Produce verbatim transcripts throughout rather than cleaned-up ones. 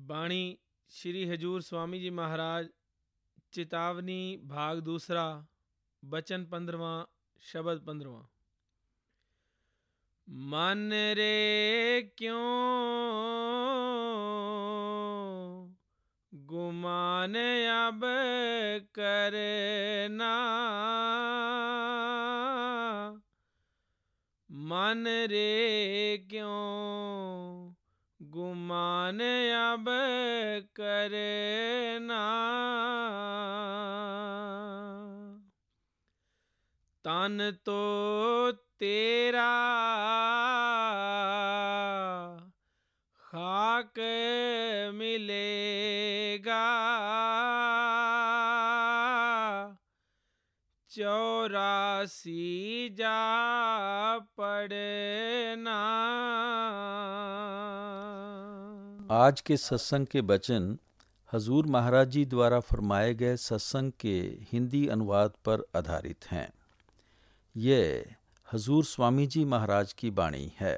बाणी श्री हजूर स्वामी जी महाराज चेतावनी भाग दूसरा वचन पंद्रवा शब्द पंद्रवा। मन रे क्यों गुमान अब करना, मन रे क्यों गुमान अब करना, तन तो तेरा खाक मिलेगा, चौरासी जा पड़ना। आज के सत्संग के वचन हजूर महाराज जी द्वारा फरमाए गए सत्संग के हिंदी अनुवाद पर आधारित हैं। यह हजूर स्वामी जी महाराज की वाणी है।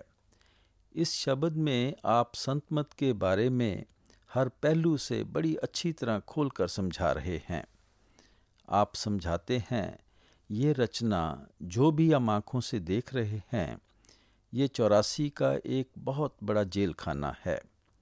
इस शब्द में आप संत मत के बारे में हर पहलू से बड़ी अच्छी तरह खोलकर समझा रहे हैं। आप समझाते हैं, ये रचना जो भी हम आँखों से देख रहे हैं, ये चौरासी का एक बहुत बड़ा जेल खाना है।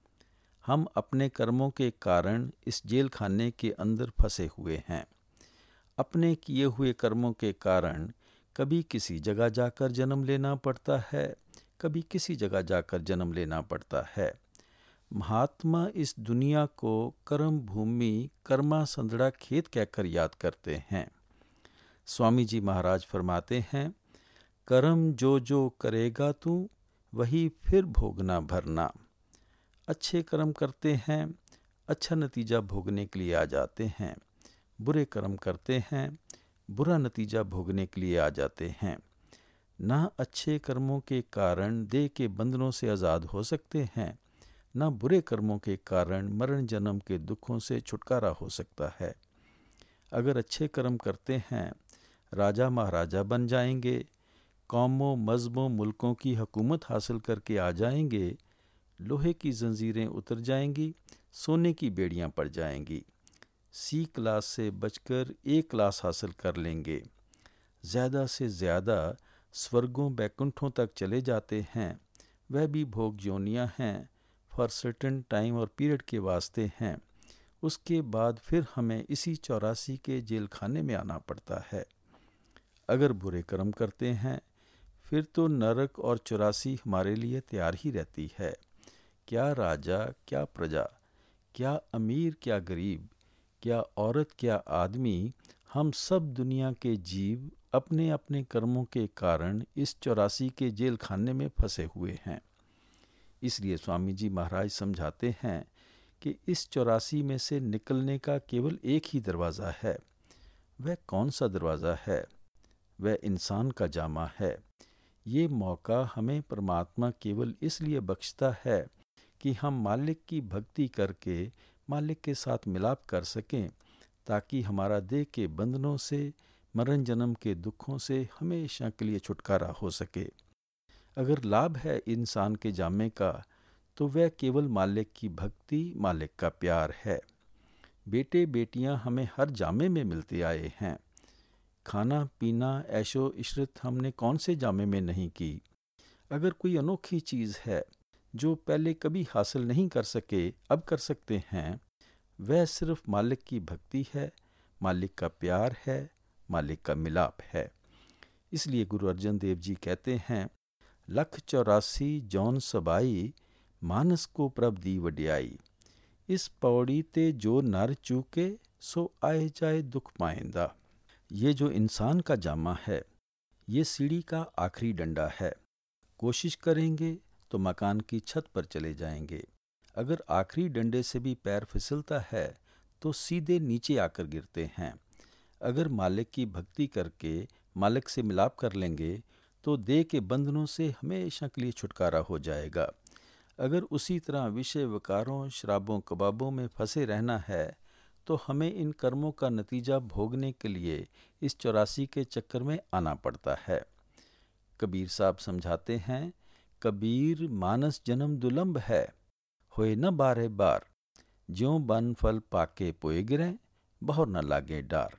हम अपने कर्मों के कारण इस जेल खाने के अंदर फंसे हुए हैं। अपने किए हुए कर्मों के कारण कभी किसी जगह जाकर जन्म लेना पड़ता है, कभी किसी जगह जाकर जन्म लेना पड़ता है। महात्मा इस दुनिया को कर्म भूमि कर्मा संदड़ा खेत कहकर याद करते हैं। स्वामी जी महाराज फरमाते हैं, कर्म जो जो करेगा तू वही फिर भोगना भरना। अच्छे कर्म करते हैं, अच्छा नतीजा भोगने के लिए आ जाते हैं। बुरे कर्म करते हैं, बुरा नतीजा भोगने के लिए आ जाते हैं। ना अच्छे कर्मों के कारण देह के बंधनों से आज़ाद हो सकते हैं, ना बुरे कर्मों के कारण मरण जन्म के दुखों से छुटकारा हो सकता है। अगर अच्छे कर्म करते हैं, राजा महाराजा बन जाएंगे, कौमों मज़हबों मुल्कों की हुकूमत हासिल करके आ जाएंगे, लोहे की जंजीरें उतर जाएंगी, सोने की बेड़ियां पड़ जाएंगी। सी क्लास से बचकर ए क्लास हासिल कर लेंगे। ज़्यादा से ज़्यादा स्वर्गों बैकुंठों तक चले जाते हैं। वह भी भोग योनियां हैं, फॉर सर्टेन टाइम और पीरियड के वास्ते हैं। उसके बाद फिर हमें इसी चौरासी के जेल खाने में आना पड़ता है। अगर बुरे कर्म करते हैं, फिर तो नरक और चौरासी हमारे लिए तैयार ही रहती है। क्या राजा क्या प्रजा, क्या अमीर क्या गरीब, क्या औरत क्या आदमी, हम सब दुनिया के जीव अपने अपने कर्मों के कारण इस चौरासी के जेल खाने में फंसे हुए हैं। इसलिए स्वामी जी महाराज समझाते हैं कि इस चौरासी में से निकलने का केवल एक ही दरवाज़ा है। वह कौन सा दरवाज़ा है? वह इंसान का जामा है। ये मौका हमें परमात्मा केवल इसलिए बख्शता है कि हम मालिक की भक्ति करके मालिक के साथ मिलाप कर सकें, ताकि हमारा देह के बंधनों से, मरण जन्म के दुखों से हमेशा के लिए छुटकारा हो सके। अगर लाभ है इंसान के जामे का, तो वह केवल मालिक की भक्ति, मालिक का प्यार है। बेटे बेटियां हमें हर जामे में मिलते आए हैं। खाना पीना ऐशो इशरत हमने कौन से जामे में नहीं की। अगर कोई अनोखी चीज़ है जो पहले कभी हासिल नहीं कर सके, अब कर सकते हैं, वह सिर्फ मालिक की भक्ति है, मालिक का प्यार है, मालिक का मिलाप है। इसलिए गुरु अर्जन देव जी कहते हैं, लख चौरासी जौन सबाई, मानस को प्रभ दी वड्याई। इस पौड़ी ते जो नर चूके, सो आए जाए दुख पाएंदा। ये जो इंसान का जामा है, ये सीढ़ी का आखिरी डंडा है। कोशिश करेंगे तो मकान की छत पर चले जाएंगे। अगर आखिरी डंडे से भी पैर फिसलता है तो सीधे नीचे आकर गिरते हैं। अगर मालिक की भक्ति करके मालिक से मिलाप कर लेंगे तो देह के बंधनों से हमेशा के लिए छुटकारा हो जाएगा। अगर उसी तरह विषय विकारों, शराबों, कबाबों में फंसे रहना है, तो हमें इन कर्मों का नतीजा भोगने के लिए इस चौरासी के चक्कर में आना पड़ता है। कबीर साहब समझाते हैं, कबीर मानस जन्म दुलंभ है, होए न बारह बार। ज्यों बन फल पाके पोए गिरें, बहुर न लागे डार।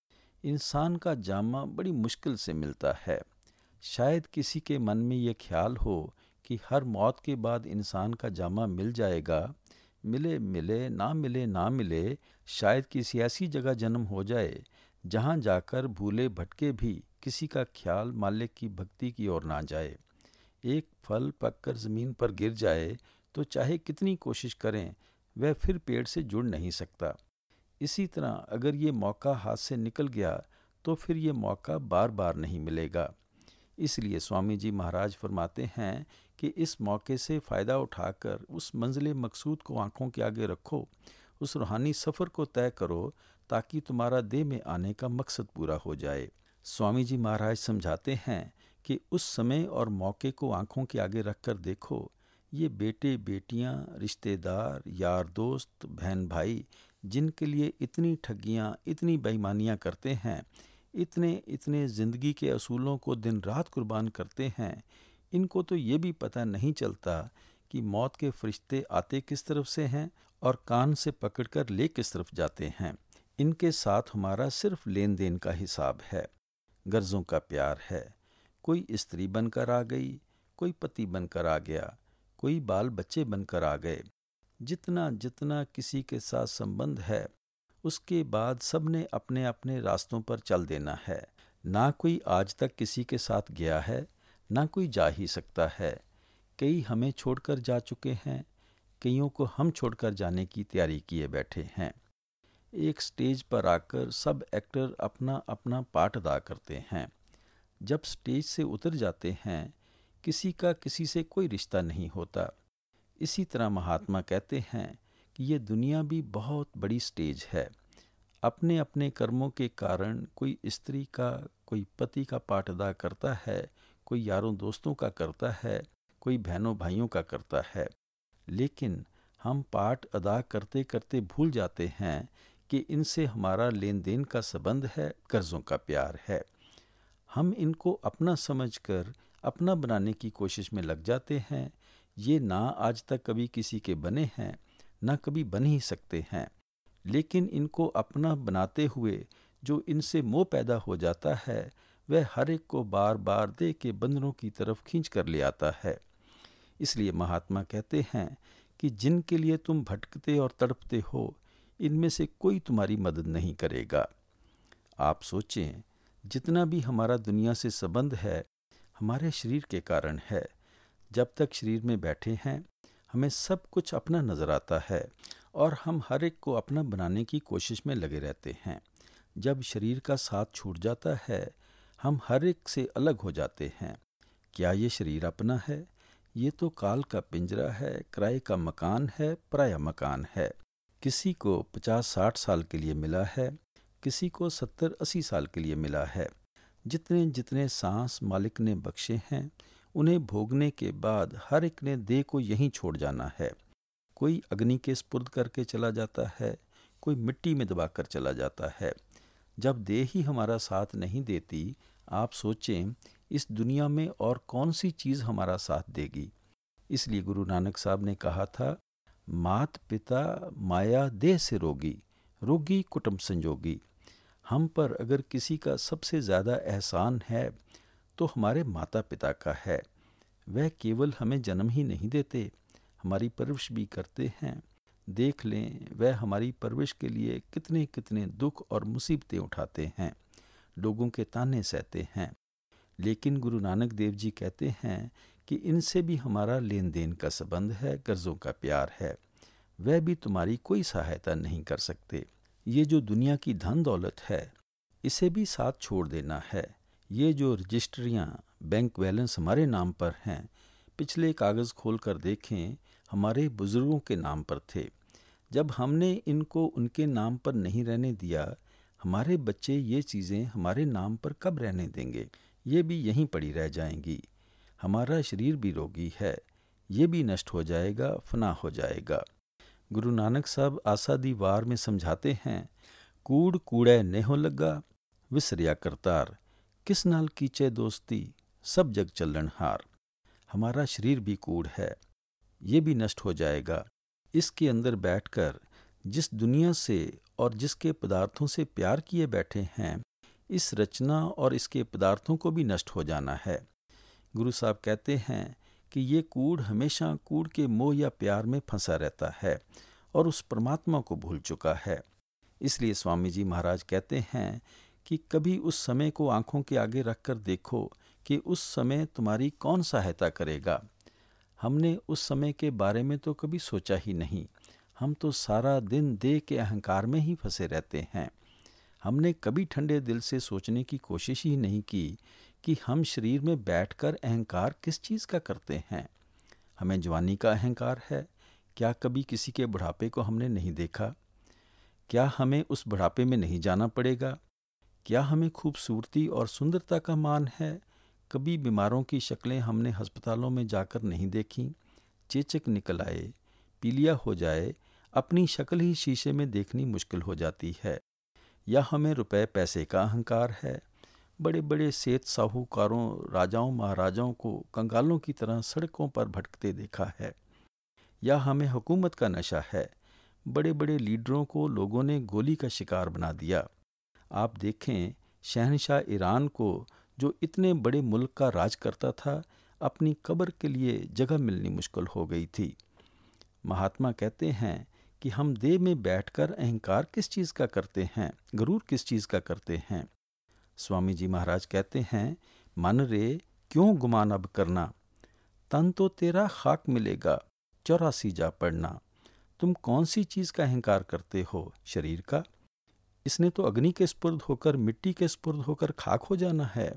इंसान का जामा बड़ी मुश्किल से मिलता है। शायद किसी के मन में ये ख्याल हो कि हर मौत के बाद इंसान का जामा मिल जाएगा। मिले मिले ना मिले ना मिले, शायद किसी ऐसी जगह जन्म हो जाए जहाँ जाकर भूले भटके भी किसी का ख्याल मालिक की भक्ति की ओर ना जाए। एक फल पककर ज़मीन पर गिर जाए तो चाहे कितनी कोशिश करें, वह फिर पेड़ से जुड़ नहीं सकता। इसी तरह अगर ये मौका हाथ से निकल गया तो फिर ये मौका बार बार नहीं मिलेगा। इसलिए स्वामी जी महाराज फरमाते हैं कि इस मौके से फ़ायदा उठाकर उस मंजिल मकसूद को आंखों के आगे रखो, उस रूहानी सफ़र को तय करो ताकि तुम्हारा देह में आने का मकसद पूरा हो जाए। स्वामी जी महाराज समझाते हैं कि उस समय और मौके को आंखों के आगे रख कर देखो। ये बेटे बेटियां, रिश्तेदार, यार दोस्त, बहन भाई जिनके लिए इतनी ठगियां, इतनी बेईमानियां करते हैं, इतने इतने ज़िंदगी के असूलों को दिन रात कुर्बान करते हैं, इनको तो ये भी पता नहीं चलता कि मौत के फरिश्ते आते किस तरफ से हैं और कान से पकड़कर ले किस तरफ जाते हैं। इनके साथ हमारा सिर्फ लेन देन का हिसाब है, गर्जों का प्यार है। कोई स्त्री बनकर आ गई, कोई पति बनकर आ गया, कोई बाल बच्चे बनकर आ गए। जितना जितना किसी के साथ संबंध है, उसके बाद सब ने अपने अपने रास्तों पर चल देना है। ना कोई आज तक किसी के साथ गया है, ना कोई जा ही सकता है। कई हमें छोड़कर जा चुके हैं, कईयों को हम छोड़कर जाने की तैयारी किए बैठे हैं। एक स्टेज पर आकर सब एक्टर अपना अपना पार्ट अदा करते हैं। जब स्टेज से उतर जाते हैं, किसी का किसी से कोई रिश्ता नहीं होता। इसी तरह महात्मा कहते हैं कि ये दुनिया भी बहुत बड़ी स्टेज है। अपने अपने कर्मों के कारण कोई स्त्री का, कोई पति का पार्ट अदा करता है, कोई यारों दोस्तों का करता है, कोई बहनों भाइयों का करता है। लेकिन हम पार्ट अदा करते करते भूल जाते हैं कि इनसे हमारा लेन देन का संबंध है, कर्जों का प्यार है। हम इनको अपना समझकर अपना बनाने की कोशिश में लग जाते हैं। ये ना आज तक कभी किसी के बने हैं, ना कभी बन ही सकते हैं। लेकिन इनको अपना बनाते हुए जो इनसे मोह पैदा हो जाता है, वह हर एक को बार बार देह के बंधनों की तरफ खींच कर ले आता है। इसलिए महात्मा कहते हैं कि जिनके लिए तुम भटकते और तड़पते हो, इनमें से कोई तुम्हारी मदद नहीं करेगा। आप सोचें, जितना भी हमारा दुनिया से संबंध है, हमारे शरीर के कारण है। जब तक शरीर में बैठे हैं, हमें सब कुछ अपना नज़र आता है और हम हर एक को अपना बनाने की कोशिश में लगे रहते हैं। जब शरीर का साथ छूट जाता है, हम हर एक से अलग हो जाते हैं। क्या ये शरीर अपना है? ये तो काल का पिंजरा है, किराए का मकान है, पराया मकान है। किसी को पचास साठ साल के लिए मिला है, किसी को सत्तर अस्सी साल के लिए मिला है। जितने जितने सांस मालिक ने बख्शे हैं, उन्हें भोगने के बाद हर एक ने देह को यहीं छोड़ जाना है। कोई अग्नि के स्पुर्द करके चला जाता है, कोई मिट्टी में दबाकर चला जाता है। जब देह ही हमारा साथ नहीं देती, आप सोचें इस दुनिया में और कौन सी चीज़ हमारा साथ देगी। इसलिए गुरु नानक साहब ने कहा था, मात पिता माया देह से रोगी, रोगी कुटुंब संजोगी। हम पर अगर किसी का सबसे ज़्यादा एहसान है तो हमारे माता पिता का है। वह केवल हमें जन्म ही नहीं देते, हमारी परवरिश भी करते हैं। देख लें, वह हमारी परवरिश के लिए कितने कितने दुख और मुसीबतें उठाते हैं, लोगों के ताने सहते हैं। लेकिन गुरु नानक देव जी कहते हैं कि इनसे भी हमारा लेन देन का संबंध है, कर्जों का प्यार है। वह भी तुम्हारी कोई सहायता नहीं कर सकते। ये जो दुनिया की धन दौलत है, इसे भी साथ छोड़ देना है। ये जो रजिस्ट्रियाँ, बैंक बैलेंस हमारे नाम पर हैं, पिछले कागज़ खोल कर देखें, हमारे बुज़ुर्गों के नाम पर थे। जब हमने इनको उनके नाम पर नहीं रहने दिया, हमारे बच्चे ये चीज़ें हमारे नाम पर कब रहने देंगे? ये भी यहीं पड़ी रह जाएंगी। हमारा शरीर भी रोगी है, ये भी नष्ट हो जाएगा, फना हो जाएगा। गुरु नानक साहब आसा दी वार में समझाते हैं, कूड़ कूड़े नेहो लगा, विसरिया करतार, किस नाल कीचे दोस्ती, सब जग चलन हार। हमारा शरीर भी कूड़ है, ये भी नष्ट हो जाएगा। इसके अंदर बैठकर जिस दुनिया से और जिसके पदार्थों से प्यार किए बैठे हैं, इस रचना और इसके पदार्थों को भी नष्ट हो जाना है। गुरु साहब कहते हैं कि ये कूड़ हमेशा कूड़ के मोह या प्यार में फंसा रहता है और उस परमात्मा को भूल चुका है। इसलिए स्वामी जी महाराज कहते हैं कि कभी उस समय को आंखों के आगे रखकर देखो कि उस समय तुम्हारी कौन सहायता करेगा। हमने उस समय के बारे में तो कभी सोचा ही नहीं। हम तो सारा दिन देह के अहंकार में ही फंसे रहते हैं। हमने कभी ठंडे दिल से सोचने की कोशिश ही नहीं की कि हम शरीर में बैठकर अहंकार किस चीज़ का करते हैं। हमें जवानी का अहंकार है। क्या कभी किसी के बुढ़ापे को हमने नहीं देखा? क्या हमें उस बुढ़ापे में नहीं जाना पड़ेगा? क्या हमें खूबसूरती और सुंदरता का मान है? कभी बीमारों की शक्लें हमने अस्पतालों में जाकर नहीं देखीं? चेचक निकल आए, पीलिया हो जाए, अपनी शक्ल ही शीशे में देखनी मुश्किल हो जाती है। या हमें रुपए पैसे का अहंकार है? बड़े बड़े सेठ साहूकारों, राजाओं महाराजाओं को कंगालों की तरह सड़कों पर भटकते देखा है। या हमें हुकूमत का नशा है? बड़े बड़े लीडरों को लोगों ने गोली का शिकार बना दिया। आप देखें, शहनशाह ईरान को, जो इतने बड़े मुल्क का राज करता था, अपनी कब्र के लिए जगह मिलनी मुश्किल हो गई थी। महात्मा कहते हैं कि हम देह में बैठकर अहंकार किस चीज़ का करते हैं, गरूर किस चीज़ का करते हैं। स्वामी जी महाराज कहते हैं, मन रे क्यों गुमान अब करना, तन तो तेरा खाक मिलेगा, चौरासी जा पड़ना। तुम कौन सी चीज़ का अहंकार करते हो? शरीर का। इसने तो अग्नि के स्पुर्द होकर, मिट्टी के स्पुर्द होकर खाक हो जाना है।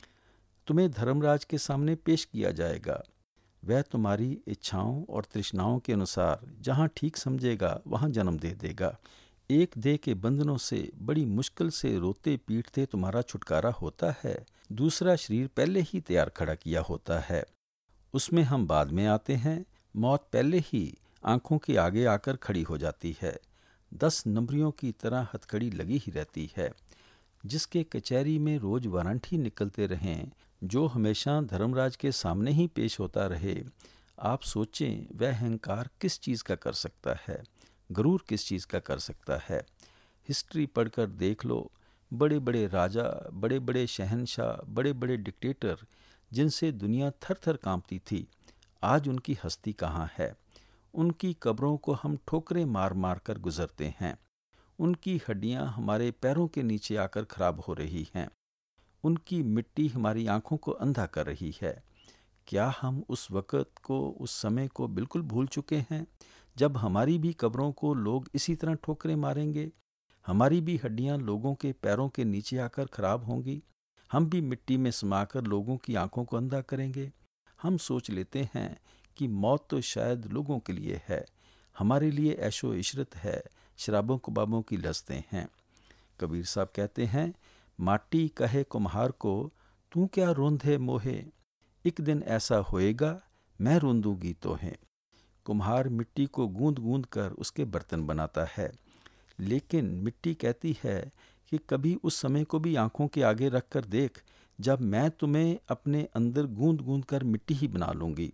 तुम्हें धर्मराज के सामने पेश किया जाएगा। वह तुम्हारी इच्छाओं और तृष्णाओं के अनुसार जहाँ ठीक समझेगा वहाँ जन्म दे देगा। एक देह के बंधनों से बड़ी मुश्किल से रोते पीटते तुम्हारा छुटकारा होता है। दूसरा शरीर पहले ही तैयार खड़ा किया होता है, उसमें हम बाद में आते हैं। मौत पहले ही आंखों के आगे आकर खड़ी हो जाती है। दस नंबरियों की तरह हथकड़ी लगी ही रहती है। जिसके कचहरी में रोज वारंट ही निकलते रहें, जो हमेशा धर्मराज के सामने ही पेश होता रहे, आप सोचें वह अहंकार किस चीज़ का कर सकता है, गरूर किस चीज़ का कर सकता है। हिस्ट्री पढ़कर देख लो, बड़े बड़े राजा, बड़े बड़े शहनशाह, बड़े बड़े डिक्टेटर, जिनसे दुनिया थर थर कांपती थी, आज उनकी हस्ती कहाँ है। उनकी कब्रों को हम ठोकरें मार मार कर गुजरते हैं। उनकी हड्डियां हमारे पैरों के नीचे आकर खराब हो रही हैं। उनकी मिट्टी हमारी आंखों को अंधा कर रही है। क्या हम उस वक़्त को, उस समय को बिल्कुल भूल चुके हैं जब हमारी भी कब्रों को लोग इसी तरह ठोकरें मारेंगे? हमारी भी हड्डियां लोगों के पैरों के नीचे आकर खराब होंगी। हम भी मिट्टी में समाकर लोगों की आंखों को अंधा करेंगे। हम सोच लेते हैं कि मौत तो शायद लोगों के लिए है, हमारे लिए ऐशो इशरत है, शराबों कबाबों की लस्तें हैं। कबीर साहब कहते हैं, माटी कहे कुम्हार को, तू क्या रोंधे मोहे, एक दिन ऐसा होएगा मैं रोंदूंगी तोहे। कुम्हार मिट्टी को गूंद गूंद कर उसके बर्तन बनाता है, लेकिन मिट्टी कहती है कि कभी उस समय को भी आंखों के आगे रख कर देख, जब मैं तुम्हें अपने अंदर गूंद गूंद कर मिट्टी ही बना लूंगी।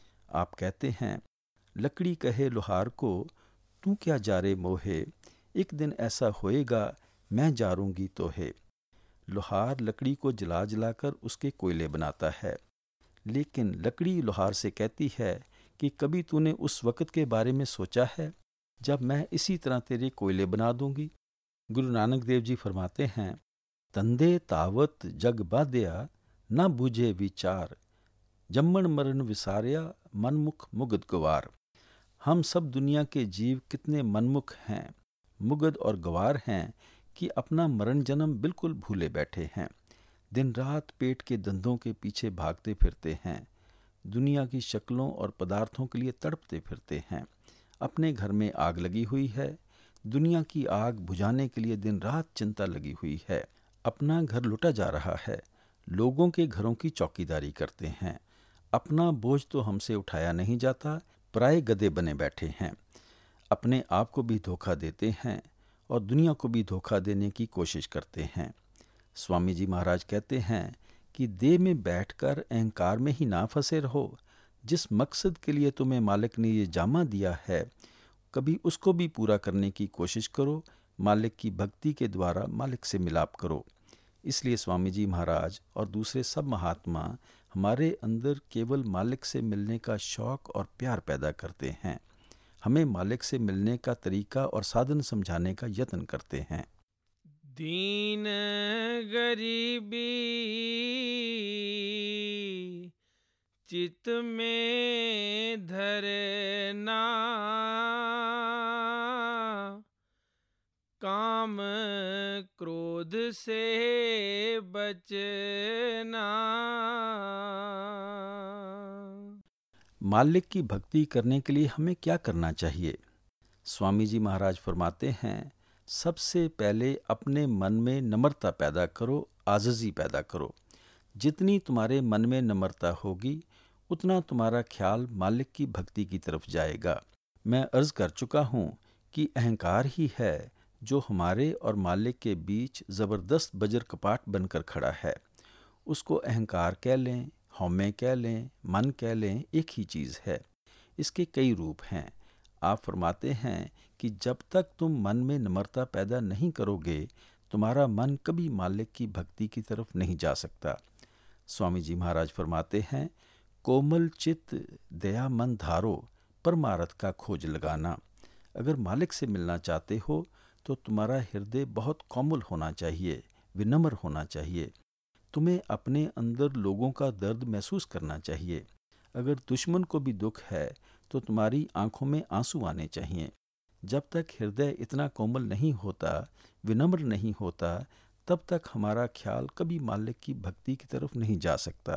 आप कहते हैं, लकड़ी कहे लोहार को, तू क्या जा रे मोहे, एक दिन ऐसा होएगा मैं जारूंगी तोहे। लोहार लकड़ी को जला जलाकर उसके कोयले बनाता है, लेकिन लकड़ी लोहार से कहती है कि कभी तूने उस वक़्त के बारे में सोचा है जब मैं इसी तरह तेरे कोयले बना दूंगी। गुरु नानक देव जी फरमाते हैं, तंदे तावत जग बाध्या, न बूझे विचार, जम्मन मरण विसारिया, मनमुख मुगद गवार। हम सब दुनिया के जीव कितने मनमुख हैं, मुगद और गवार हैं कि अपना मरण जन्म बिल्कुल भूले बैठे हैं। दिन रात पेट के दंदों के पीछे भागते फिरते हैं, दुनिया की शक्लों और पदार्थों के लिए तड़पते फिरते हैं। अपने घर में आग लगी हुई है, दुनिया की आग बुझाने के लिए दिन रात चिंता लगी हुई है। अपना घर लुटा जा रहा है, लोगों के घरों की चौकीदारी करते हैं। अपना बोझ तो हमसे उठाया नहीं जाता, पराए गधे बने बैठे हैं। अपने आप को भी धोखा देते हैं और दुनिया को भी धोखा देने की कोशिश करते हैं। स्वामी जी महाराज कहते हैं कि देह में बैठकर अहंकार में ही ना फंसे रहो। जिस मकसद के लिए तुम्हें मालिक ने ये जामा दिया है, कभी उसको भी पूरा करने की कोशिश करो। मालिक की भक्ति के द्वारा मालिक से मिलाप करो। इसलिए स्वामी जी महाराज और दूसरे सब महात्मा हमारे अंदर केवल मालिक से मिलने का शौक़ और प्यार पैदा करते हैं। हमें मालिक से मिलने का तरीका और साधन समझाने का यत्न करते हैं। दीन गरीबी चित में धरना, काम क्रोध से बचना। मालिक की भक्ति करने के लिए हमें क्या करना चाहिए? स्वामी जी महाराज फरमाते हैं, सबसे पहले अपने मन में नम्रता पैदा करो, आजिज़ी पैदा करो। जितनी तुम्हारे मन में नम्रता होगी उतना तुम्हारा ख्याल मालिक की भक्ति की तरफ जाएगा। मैं अर्ज़ कर चुका हूँ कि अहंकार ही है जो हमारे और मालिक के बीच ज़बरदस्त बजर कपाट बनकर खड़ा है। उसको अहंकार कह लें, हौमे कह लें, मन कह लें, एक ही चीज़ है। इसके कई रूप हैं। आप फरमाते हैं कि जब तक तुम मन में नम्रता पैदा नहीं करोगे, तुम्हारा मन कभी मालिक की भक्ति की तरफ नहीं जा सकता। स्वामी जी महाराज फरमाते हैं, कोमल चित्त दया मन धारो, परमार्थ का खोज लगाना। अगर मालिक से मिलना चाहते हो तो तुम्हारा हृदय बहुत कोमल होना चाहिए, विनम्र होना चाहिए। तुम्हें अपने अंदर लोगों का दर्द महसूस करना चाहिए। अगर दुश्मन को भी दुख है तो तुम्हारी आंखों में आंसू आने चाहिए। जब तक हृदय इतना कोमल नहीं होता, विनम्र नहीं होता, तब तक हमारा ख्याल कभी मालिक की भक्ति की तरफ नहीं जा सकता।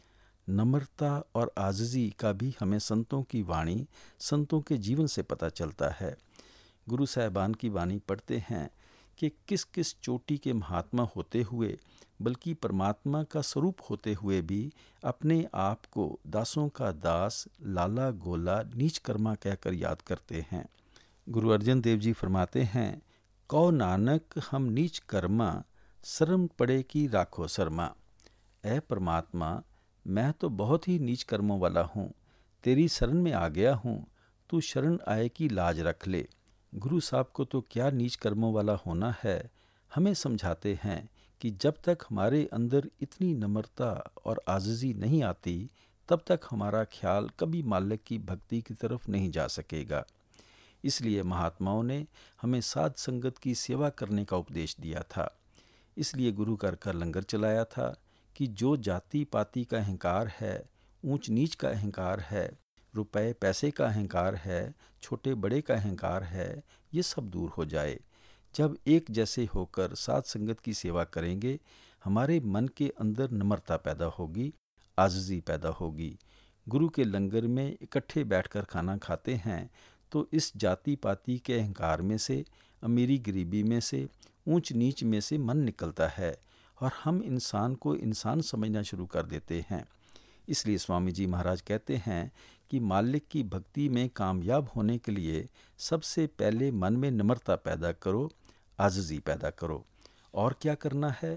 नम्रता और आजिज़ी का भी हमें संतों की वाणी, संतों के जीवन से पता चलता है। गुरु साहिबान की वाणी पढ़ते हैं कि किस किस चोटी के महात्मा होते हुए, बल्कि परमात्मा का स्वरूप होते हुए भी अपने आप को दासों का दास, लाला गोला, नीच कर्मा कहकर याद करते हैं। गुरु अर्जन देव जी फरमाते हैं, कौ नानक हम नीच कर्मा, शर्म पड़े की राखो शर्मा। ऐ परमात्मा, मैं तो बहुत ही नीच कर्मों वाला हूँ, तेरी शरण में आ गया हूँ, तू शरण आए की लाज रख ले। गुरु साहब को तो क्या नीच कर्मों वाला होना है। हमें समझाते हैं कि जब तक हमारे अंदर इतनी नम्रता और आजिज़ी नहीं आती, तब तक हमारा ख्याल कभी मालिक की भक्ति की तरफ नहीं जा सकेगा। इसलिए महात्माओं ने हमें साध संगत की सेवा करने का उपदेश दिया था। इसलिए गुरु घर का लंगर चलाया था कि जो जाति पाति का अहंकार है, ऊंच नीच का अहंकार है, रुपए पैसे का अहंकार है, छोटे बड़े का अहंकार है, ये सब दूर हो जाए। जब एक जैसे होकर साध संगत की सेवा करेंगे, हमारे मन के अंदर नम्रता पैदा होगी, आजिज़ी पैदा होगी। गुरु के लंगर में इकट्ठे बैठकर खाना खाते हैं तो इस जाति पाति के अहंकार में से, अमीरी गरीबी में से, ऊंच नीच में से मन निकलता है और हम इंसान को इंसान समझना शुरू कर देते हैं। इसलिए स्वामी जी महाराज कहते हैं कि मालिक की भक्ति में कामयाब होने के लिए सबसे पहले मन में नम्रता पैदा करो, आजिज़ी पैदा करो। और क्या करना है?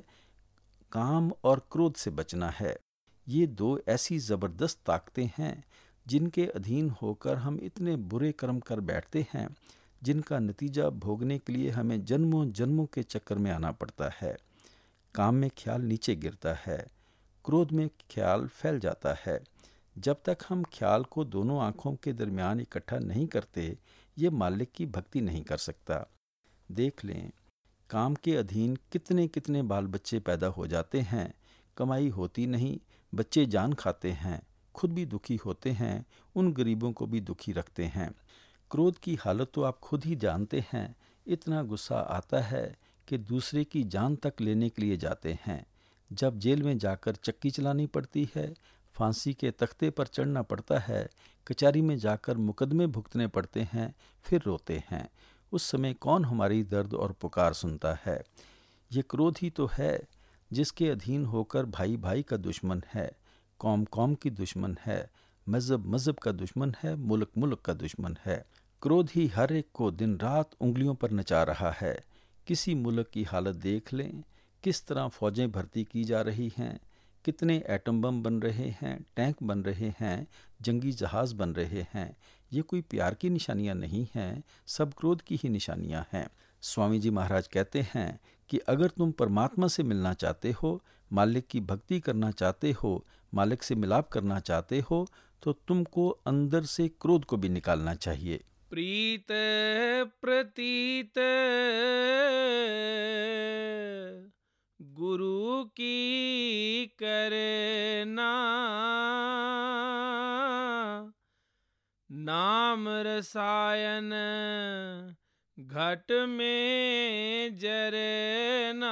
काम और क्रोध से बचना है। ये दो ऐसी ज़बरदस्त ताकतें हैं जिनके अधीन होकर हम इतने बुरे कर्म कर बैठते हैं, जिनका नतीजा भोगने के लिए हमें जन्मों जन्मों के चक्कर में आना पड़ता है। काम में ख्याल नीचे गिरता है, क्रोध में ख्याल फैल जाता है। जब तक हम ख्याल को दोनों आँखों के दरमियान इकट्ठा नहीं करते, ये मालिक की भक्ति नहीं कर सकता। देख लें, काम के अधीन कितने कितने बाल बच्चे पैदा हो जाते हैं, कमाई होती नहीं, बच्चे जान खाते हैं, खुद भी दुखी होते हैं, उन गरीबों को भी दुखी रखते हैं। क्रोध की हालत तो आप खुद ही जानते हैं। इतना गुस्सा आता है कि दूसरे की जान तक लेने के लिए जाते हैं। जब जेल में जाकर चक्की चलानी पड़ती है, फांसी के तख्ते पर चढ़ना पड़ता है, कचहरी में जाकर मुकदमे भुगतने पड़ते हैं, फिर रोते हैं। उस समय कौन हमारी दर्द और पुकार सुनता है? ये क्रोध ही तो है जिसके अधीन होकर भाई भाई का दुश्मन है, कौम कौम की दुश्मन है, मज़हब मज़हब का दुश्मन है, मुल्क मुल्क का दुश्मन है। क्रोध ही हर एक को दिन रात उंगलियों पर नचा रहा है। किसी मुल्क की हालत देख लें, किस तरह फ़ौजें भर्ती की जा रही हैं, कितने एटम बम बन रहे हैं, टैंक बन रहे हैं, जंगी जहाज़ बन रहे हैं। ये कोई प्यार की निशानियां नहीं हैं, सब क्रोध की ही निशानियां हैं। स्वामी जी महाराज कहते हैं कि अगर तुम परमात्मा से मिलना चाहते हो, मालिक की भक्ति करना चाहते हो, मालिक से मिलाप करना चाहते हो, तो तुमको अंदर से क्रोध को भी निकालना चाहिए। प्रीत प्रतीत गुरु की करना, नाम रसायन घट में जरना।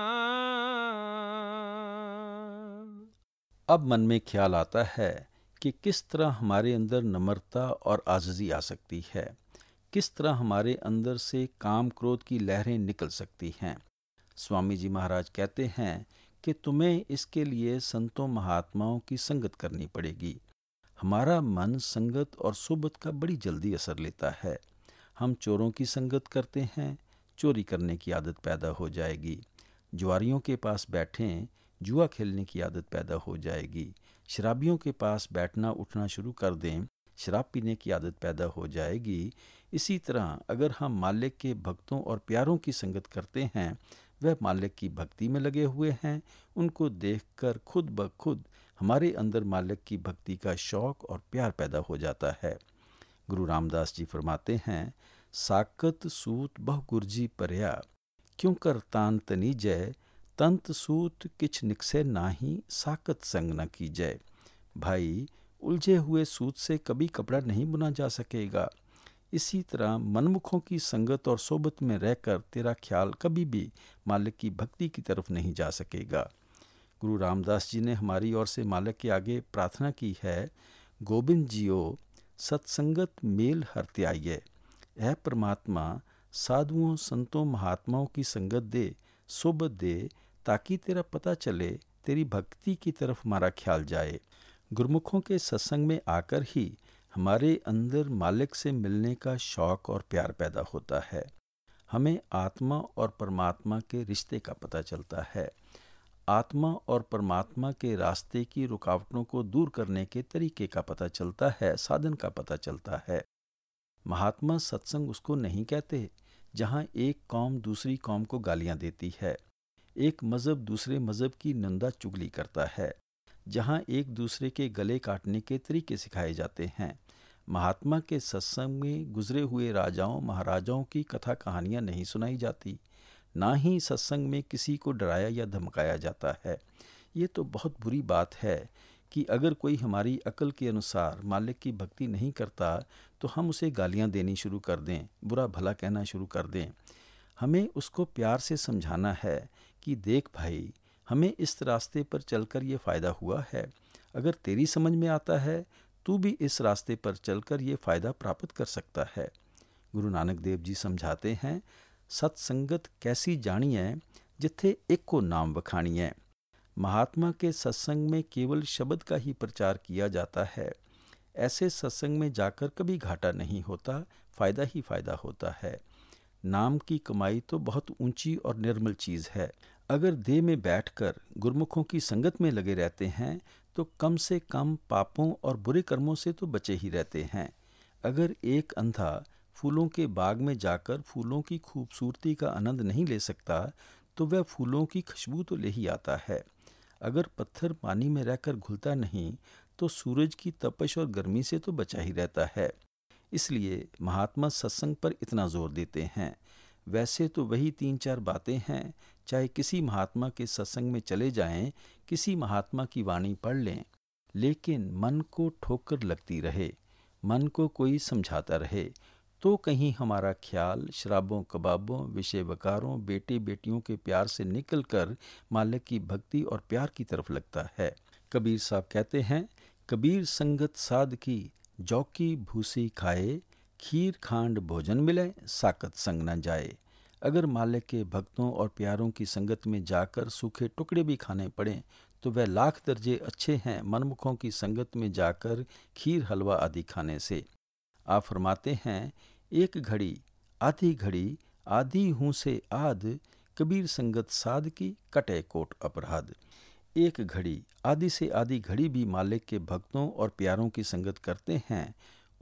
अब मन में ख्याल आता है कि किस तरह हमारे अंदर नम्रता और आजिज़ी आ सकती है, किस तरह हमारे अंदर से काम क्रोध की लहरें निकल सकती हैं। स्वामी जी महाराज कहते हैं कि तुम्हें इसके लिए संतों महात्माओं की संगत करनी पड़ेगी। हमारा मन संगत और सोबत का बड़ी जल्दी असर लेता है। हम चोरों की संगत करते हैं, चोरी करने की आदत पैदा हो जाएगी। जुआरियों के पास बैठें, जुआ खेलने की आदत पैदा हो जाएगी। शराबियों के पास बैठना उठना शुरू कर दें, शराब पीने की आदत पैदा हो जाएगी। इसी तरह अगर हम मालिक के भक्तों और प्यारों की संगत करते हैं, वह मालिक की भक्ति में लगे हुए हैं, उनको देखकर खुद ब खुद हमारे अंदर मालिक की भक्ति का शौक और प्यार पैदा हो जाता है। गुरु रामदास जी फरमाते हैं, साकत सूत बहु गुरजी परया, क्यों कर तान तनी जय, तंत सूत किछ निकसे नाही, साकत संग न की जय। भाई, उलझे हुए सूत से कभी कपड़ा नहीं बुना जा सकेगा। इसी तरह मनमुखों की संगत और सोबत में रहकर तेरा ख्याल कभी भी मालिक की भक्ति की तरफ नहीं जा सकेगा। गुरु रामदास जी ने हमारी ओर से मालिक के आगे प्रार्थना की है, गोविंद जियो सत्संगत मेल हरत्याय, ऐ परमात्मा साधुओं संतों महात्माओं की संगत दे, सोबत दे, ताकि तेरा पता चले, तेरी भक्ति की तरफ हमारा ख्याल जाए। गुरुमुखों के सत्संग में आकर ही हमारे अंदर मालिक से मिलने का शौक और प्यार पैदा होता है। हमें आत्मा और परमात्मा के रिश्ते का पता चलता है। आत्मा और परमात्मा के रास्ते की रुकावटों को दूर करने के तरीके का पता चलता है, साधन का पता चलता है। महात्मा सत्संग उसको नहीं कहते जहाँ एक कौम दूसरी कौम को गालियाँ देती है, एक मज़हब दूसरे मज़हब की निंदा चुगली करता है, जहाँ एक दूसरे के गले काटने के तरीके सिखाए जाते हैं। महात्मा के सत्संग में गुजरे हुए राजाओं महाराजाओं की कथा कहानियाँ नहीं सुनाई जाती, ना ही सत्संग में किसी को डराया या धमकाया जाता है। ये तो बहुत बुरी बात है कि अगर कोई हमारी अकल के अनुसार मालिक की भक्ति नहीं करता तो हम उसे गालियाँ देनी शुरू कर दें, बुरा भला कहना शुरू कर दें। हमें उसको प्यार से समझाना है कि देख भाई, हमें इस रास्ते पर चलकर ये फ़ायदा हुआ है, अगर तेरी समझ में आता है तू भी इस रास्ते पर चलकर ये फ़ायदा प्राप्त कर सकता है। गुरु नानक देव जी समझाते हैं, सत्संगत कैसी जानिए जिथे एक को नाम वखानिए। महात्मा के सत्संग में केवल शब्द का ही प्रचार किया जाता है। ऐसे सत्संग में जाकर कभी घाटा नहीं होता, फ़ायदा ही फ़ायदा होता है। नाम की कमाई तो बहुत ऊंची और निर्मल चीज़ है। अगर देह में बैठकर गुरमुखों की संगत में लगे रहते हैं तो कम से कम पापों और बुरे कर्मों से तो बचे ही रहते हैं। अगर एक अंधा फूलों के बाग में जाकर फूलों की खूबसूरती का आनंद नहीं ले सकता तो वह फूलों की खुशबू तो ले ही आता है। अगर पत्थर पानी में रहकर घुलता नहीं तो सूरज की तपश और गर्मी से तो बचा ही रहता है। इसलिए महात्मा सत्संग पर इतना जोर देते हैं। वैसे तो वही तीन चार बातें हैं, चाहे किसी महात्मा के सत्संग में चले जाएं, किसी महात्मा की वाणी पढ़ लें, लेकिन मन को ठोकर लगती रहे, मन को कोई समझाता रहे, तो कहीं हमारा ख्याल शराबों कबाबों विषय वकारों बेटे बेटियों के प्यार से निकलकर मालिक की भक्ति और प्यार की तरफ लगता है। कबीर साहब कहते हैं, कबीर संगत साध की जौकी भूसी खाए, खीर खांड भोजन मिले साकत संग न जाए। अगर मालिक के भक्तों और प्यारों की संगत में जाकर सूखे टुकड़े भी खाने पड़ें तो वह लाख दर्जे अच्छे हैं मनमुखों की संगत में जाकर खीर हलवा आदि खाने से। आप फरमाते हैं, एक घड़ी आधी घड़ी आधी हूँ से आध, कबीर संगत साध की कटे कोट अपराध। एक घड़ी आधी से आधी घड़ी भी मालिक के भक्तों और प्यारों की संगत करते हैं,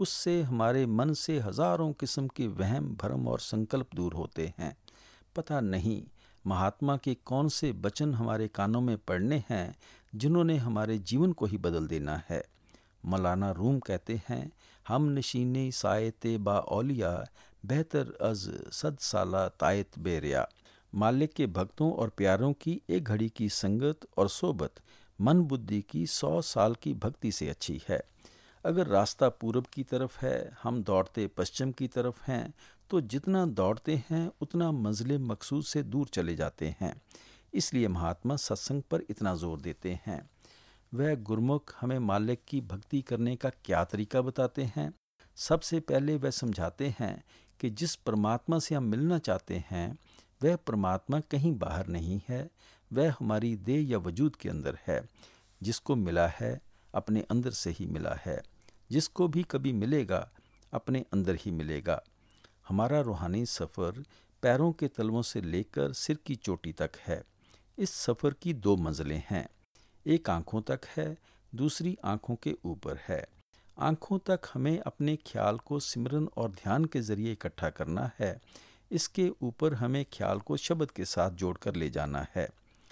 उससे हमारे मन से हजारों किस्म के वहम भरम और संकल्प दूर होते हैं। पता नहीं महात्मा के कौन से वचन हमारे कानों में पड़ने हैं जिन्होंने हमारे जीवन को ही बदल देना है। मौलाना रूम कहते हैं, हम नशीने सायते बा औलिया बेहतर अज सद साला तायत बेरिया। मालिक के भक्तों और प्यारों की एक घड़ी की संगत और सोबत मन बुद्धि की सौ साल की भक्ति से अच्छी है। अगर रास्ता पूरब की तरफ है, हम दौड़ते पश्चिम की तरफ हैं, तो जितना दौड़ते हैं उतना मंजिल मकसूद से दूर चले जाते हैं। इसलिए महात्मा सत्संग पर इतना जोर देते हैं। वह गुरमुख हमें मालिक की भक्ति करने का क्या तरीका बताते हैं। सबसे पहले वह समझाते हैं कि जिस परमात्मा से हम मिलना चाहते हैं वह परमात्मा कहीं बाहर नहीं है, वह हमारी देह या वजूद के अंदर है। जिसको मिला है अपने अंदर से ही मिला है, जिसको भी कभी मिलेगा अपने अंदर ही मिलेगा। हमारा रूहानी सफ़र पैरों के तलवों से लेकर सिर की चोटी तक है। इस सफ़र की दो मंजिलें हैं, एक आँखों तक है, दूसरी आँखों के ऊपर है। आँखों तक हमें अपने ख्याल को सिमरन और ध्यान के ज़रिए इकट्ठा करना है। इसके ऊपर हमें ख्याल को शब्द के साथ जोड़कर ले जाना है।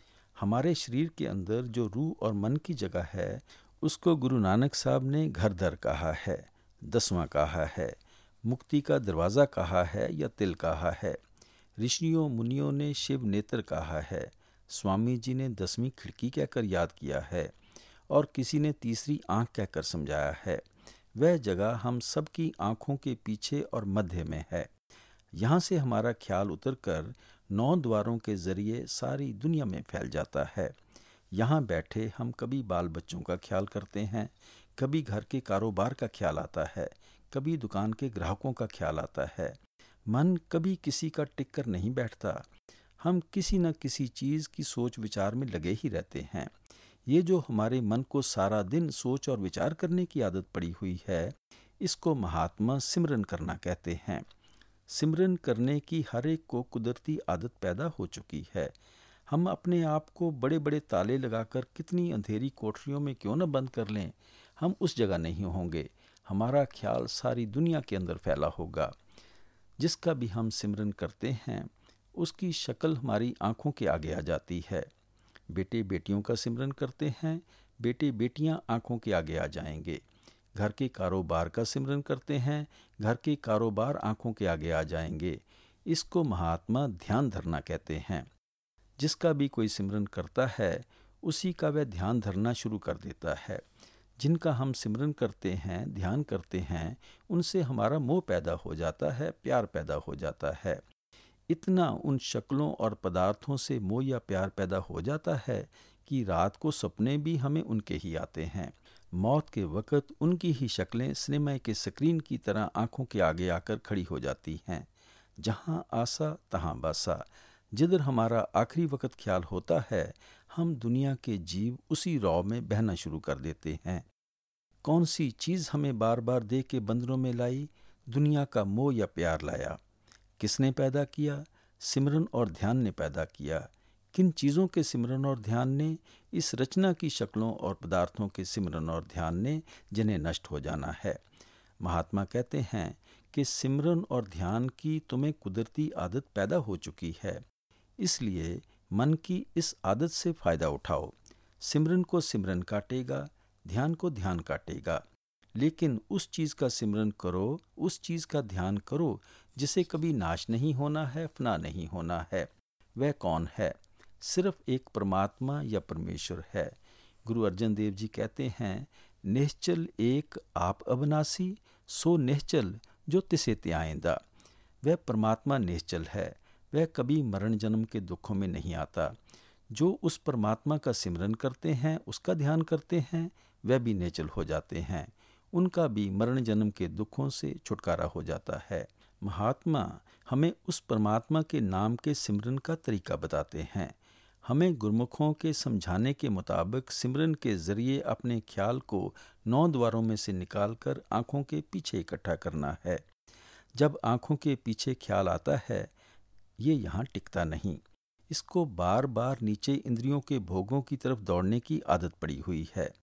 हमारे शरीर के अंदर जो रूह और मन की जगह है उसको गुरु नानक साहब ने घर दर कहा है, दसवां कहा है, मुक्ति का दरवाज़ा कहा है या तिल कहा है। ऋषियों मुनियों ने शिव नेत्र कहा है, स्वामी जी ने दसवीं खिड़की कहकर याद किया है और किसी ने तीसरी आँख कहकर समझाया है। वह जगह हम सबकी आँखों के पीछे और मध्य में है। यहाँ से हमारा ख्याल उतरकर नौ द्वारों के ज़रिए सारी दुनिया में फैल जाता है। यहाँ बैठे हम कभी बाल बच्चों का ख्याल करते हैं, कभी घर के कारोबार का ख्याल आता है, कभी दुकान के ग्राहकों का ख्याल आता है। मन कभी किसी का टिक कर नहीं बैठता। हम किसी न किसी चीज़ की सोच विचार में लगे ही रहते हैं। ये जो हमारे मन को सारा दिन सोच और विचार करने की आदत पड़ी हुई है, इसको महात्मा सिमरन करना कहते हैं। सिमरन करने की हर एक को कुदरती आदत पैदा हो चुकी है। हम अपने आप को बड़े बड़े ताले लगाकर कितनी अंधेरी कोठरियों में क्यों न बंद कर लें, हम उस जगह नहीं होंगे। हमारा ख्याल सारी दुनिया के अंदर फैला होगा। जिसका भी हम सिमरन करते हैं उसकी शक्ल हमारी आँखों के आगे आ जाती है। बेटे बेटियों का सिमरन करते हैं, बेटे बेटियां आँखों के आगे आ जाएंगे। घर के कारोबार का सिमरन करते हैं, घर के कारोबार आँखों के आगे आ जाएंगे। इसको महात्मा ध्यान धरना कहते हैं। जिसका भी कोई सिमरन करता है उसी का वह ध्यान धरना शुरू कर देता है। जिनका हम सिमरन करते हैं, ध्यान करते हैं, उनसे हमारा मोह पैदा हो जाता है, प्यार पैदा हो जाता है। इतना उन शक्लों और पदार्थों से मोह या प्यार पैदा हो जाता है कि रात को सपने भी हमें उनके ही आते हैं। मौत के वक़्त उनकी ही शक्लें सिनेमा के स्क्रीन की तरह आंखों के आगे आकर खड़ी हो जाती हैं। जहां आसा तहां बासा। जिधर हमारा आखिरी वक़्त ख्याल होता है, हम दुनिया के जीव उसी रौ में बहना शुरू कर देते हैं। कौन सी चीज़ हमें बार बार दे के बंधनों में लाई? दुनिया का मोह या प्यार लाया। किसने पैदा किया? सिमरन और ध्यान ने पैदा किया। किन चीज़ों के सिमरन और ध्यान ने? इस रचना की शक्लों और पदार्थों के सिमरन और ध्यान ने, जिन्हें नष्ट हो जाना है। महात्मा कहते हैं कि सिमरन और ध्यान की तुम्हें कुदरती आदत पैदा हो चुकी है, इसलिए मन की इस आदत से फ़ायदा उठाओ। सिमरन को सिमरन काटेगा, ध्यान को ध्यान काटेगा, लेकिन उस चीज़ का सिमरन करो, उस चीज़ का ध्यान करो जिसे कभी नाश नहीं होना है, फना नहीं होना है। वह कौन है? सिर्फ एक परमात्मा या परमेश्वर है। गुरु अर्जन देव जी कहते हैं, निश्चल एक आप अविनाशी, सो निश्चल जो तिसे त्याएंदा। वह परमात्मा निश्चल है, वह कभी मरण जन्म के दुखों में नहीं आता। जो उस परमात्मा का सिमरन करते हैं, उसका ध्यान करते हैं, वह भी निश्चल हो जाते हैं। उनका भी मरण जन्म के दुखों से छुटकारा हो जाता है। महात्मा हमें उस परमात्मा के नाम के सिमरन का तरीका बताते हैं। हमें गुरमुखों के समझाने के मुताबिक सिमरन के ज़रिए अपने ख्याल को नौ द्वारों में से निकालकर आँखों के पीछे इकट्ठा करना है। जब आँखों के पीछे ख्याल आता है, ये यहाँ टिकता नहीं। इसको बार बार नीचे इंद्रियों के भोगों की तरफ दौड़ने की आदत पड़ी हुई है।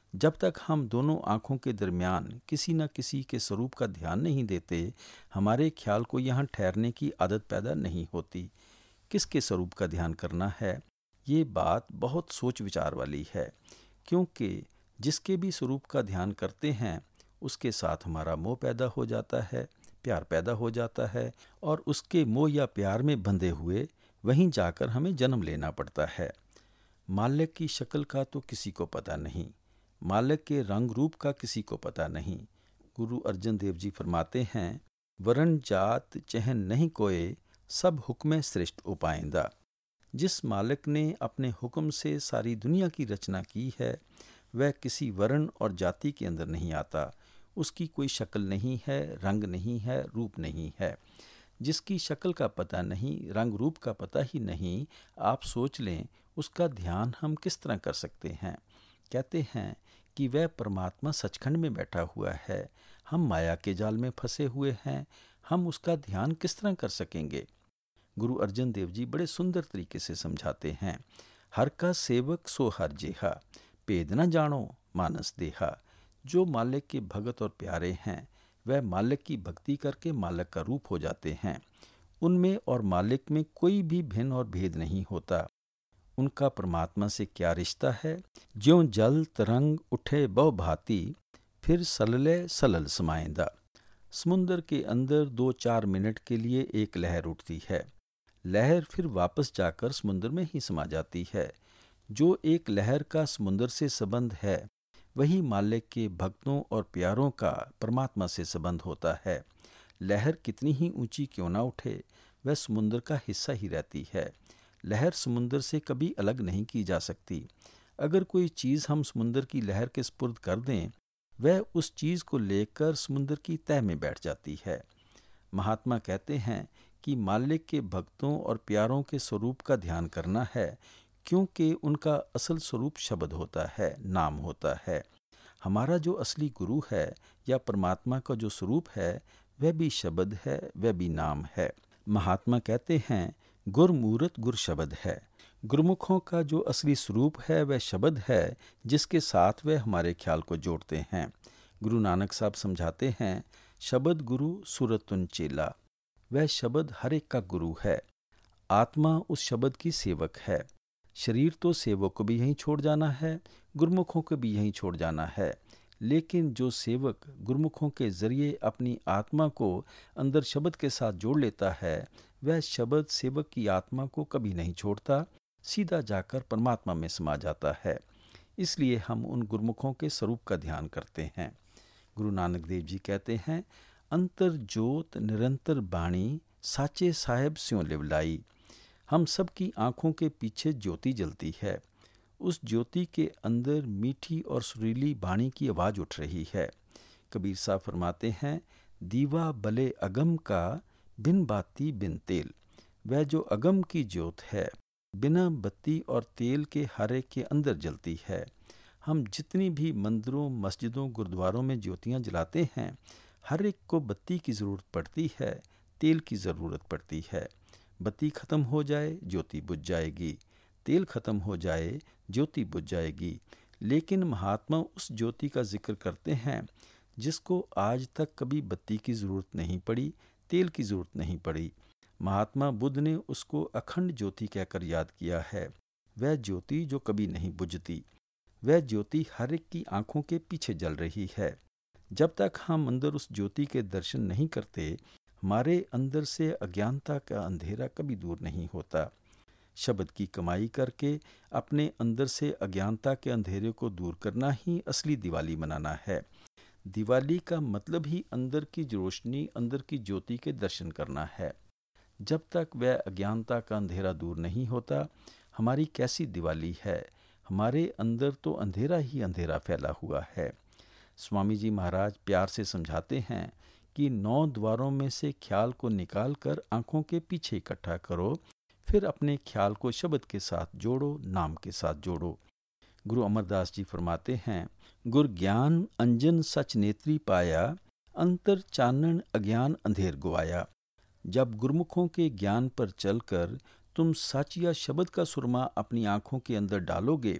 जब तक हम दोनों आँखों के दरमियान किसी न किसी के स्वरूप का ध्यान नहीं देते, हमारे ख्याल को यहाँ ठहरने की आदत पैदा नहीं होती। किसके स्वरूप का ध्यान करना है, ये बात बहुत सोच विचार वाली है, क्योंकि जिसके भी स्वरूप का ध्यान करते हैं उसके साथ हमारा मोह पैदा हो जाता है, प्यार पैदा हो जाता है, और उसके मोह या प्यार में बंधे हुए वहीं जाकर हमें जन्म लेना पड़ता है। मालिक की शक्ल का तो किसी को पता नहीं, मालिक के रंग रूप का किसी को पता नहीं। गुरु अर्जन देव जी फरमाते हैं, वरण जात चहन नहीं कोय, सब हुक्म सृष्ट उपाइंदा। जिस मालिक ने अपने हुक्म से सारी दुनिया की रचना की है, वह किसी वर्ण और जाति के अंदर नहीं आता। उसकी कोई शक्ल नहीं है, रंग नहीं है, रूप नहीं है। जिसकी शक्ल का पता नहीं, रंग रूप का पता ही नहीं, आप सोच लें उसका ध्यान हम किस तरह कर सकते हैं। कहते हैं कि वह परमात्मा सचखंड में बैठा हुआ है, हम माया के जाल में फंसे हुए हैं, हम उसका ध्यान किस तरह कर सकेंगे। गुरु अर्जन देव जी बड़े सुंदर तरीके से समझाते हैं, हर का सेवक सो हर जेहा, पेद न जानो मानस देहा। जो मालिक के भगत और प्यारे हैं वह मालिक की भक्ति करके मालिक का रूप हो जाते हैं। उनमें और मालिक में कोई भी भिन्न और भेद नहीं होता। उनका परमात्मा से क्या रिश्ता है, ज्यों जल तरंग उठे बहु भांति, फिर सलले सलल समाइंदा। समुंदर के अंदर दो चार मिनट के लिए एक लहर उठती है, लहर फिर वापस जाकर समुंदर में ही समा जाती है। जो एक लहर का समुंदर से संबंध है, वही मालिक के भक्तों और प्यारों का परमात्मा से संबंध होता है। लहर कितनी ही ऊंची क्यों ना उठे, वह समुंदर का हिस्सा ही रहती है। लहर समुंदर से कभी अलग नहीं की जा सकती। अगर कोई चीज़ हम समुंदर की लहर के सुपुर्द कर दें, वह उस चीज़ को लेकर समुंदर की तह में बैठ जाती है। महात्मा कहते हैं कि मालिक के भक्तों और प्यारों के स्वरूप का ध्यान करना है, क्योंकि उनका असल स्वरूप शब्द होता है, नाम होता है। हमारा जो असली गुरु है या परमात्मा का जो स्वरूप है, वह भी शब्द है, वह भी नाम है। महात्मा कहते हैं, गुरमूर्त गुर शब्द है। गुरुमुखों का जो असली स्वरूप है वह शब्द है, जिसके साथ वह हमारे ख्याल को जोड़ते हैं। गुरु नानक साहब समझाते हैं, शब्द गुरु सुरतुन चेला। वह शब्द हर एक का गुरु है। आत्मा उस शब्द की सेवक है। शरीर तो सेवक को भी यहीं छोड़ जाना है, गुरुमुखों को भी यहीं छोड़ जाना है। लेकिन जो सेवक गुरुमुखों के जरिए अपनी आत्मा को अंदर शब्द के साथ जोड़ लेता है, वह शब्द सेवक की आत्मा को कभी नहीं छोड़ता, सीधा जाकर परमात्मा में समा जाता है। इसलिए हम उन गुरुमुखों के स्वरूप का ध्यान करते हैं। गुरु नानक देव जी कहते हैं, अंतर जोत निरंतर बाणी, साचे साहेब स्यों लिवलाई। हम सब की आँखों के पीछे ज्योति जलती है। उस ज्योति के अंदर मीठी और सुरीली बाणी की आवाज़ उठ रही है। कबीर साहब फरमाते हैं, दीवा बले अगम का, बिन बाती बिन तेल। वह जो अगम की ज्योत है, बिना बत्ती और तेल के हर एक के अंदर जलती है। हम जितनी भी मंदिरों, मस्जिदों, गुरुद्वारों में ज्योतियाँ जलाते हैं, हर एक को बत्ती की ज़रूरत पड़ती है, तेल की ज़रूरत पड़ती है। बत्ती ख़त्म हो जाए, ज्योति बुझ जाएगी, तेल ख़त्म हो जाए, ज्योति बुझ जाएगी। लेकिन महात्मा उस ज्योति का जिक्र करते हैं जिसको आज तक कभी बत्ती की ज़रूरत नहीं पड़ी, तेल की ज़रूरत नहीं पड़ी। महात्मा बुद्ध ने उसको अखंड ज्योति कहकर याद किया है। वह ज्योति जो कभी नहीं बुझती, वह ज्योति हर एक की आँखों के पीछे जल रही है। जब तक हम अंदर उस ज्योति के दर्शन नहीं करते, हमारे अंदर से अज्ञानता का अंधेरा कभी दूर नहीं होता। शब्द की कमाई करके अपने अंदर से अज्ञानता के अंधेरे को दूर करना ही असली दिवाली मनाना है। दिवाली का मतलब ही अंदर की रोशनी, अंदर की ज्योति के दर्शन करना है। जब तक वह अज्ञानता का अंधेरा दूर नहीं होता, हमारी कैसी दिवाली है। हमारे अंदर तो अंधेरा ही अंधेरा फैला हुआ है। स्वामी जी महाराज प्यार से समझाते हैं कि नौ द्वारों में से ख्याल को निकाल कर आँखों के पीछे इकट्ठा करो, फिर अपने ख्याल को शब्द के साथ जोड़ो, नाम के साथ जोड़ो। गुरु अमरदास जी फरमाते हैं, गुर ज्ञान अंजन सच नेत्री पाया, अंतर चानन अज्ञान अंधेर गुआया। जब गुरुमुखों के ज्ञान पर चलकर तुम सच या शब्द का सुरमा अपनी आँखों के अंदर डालोगे,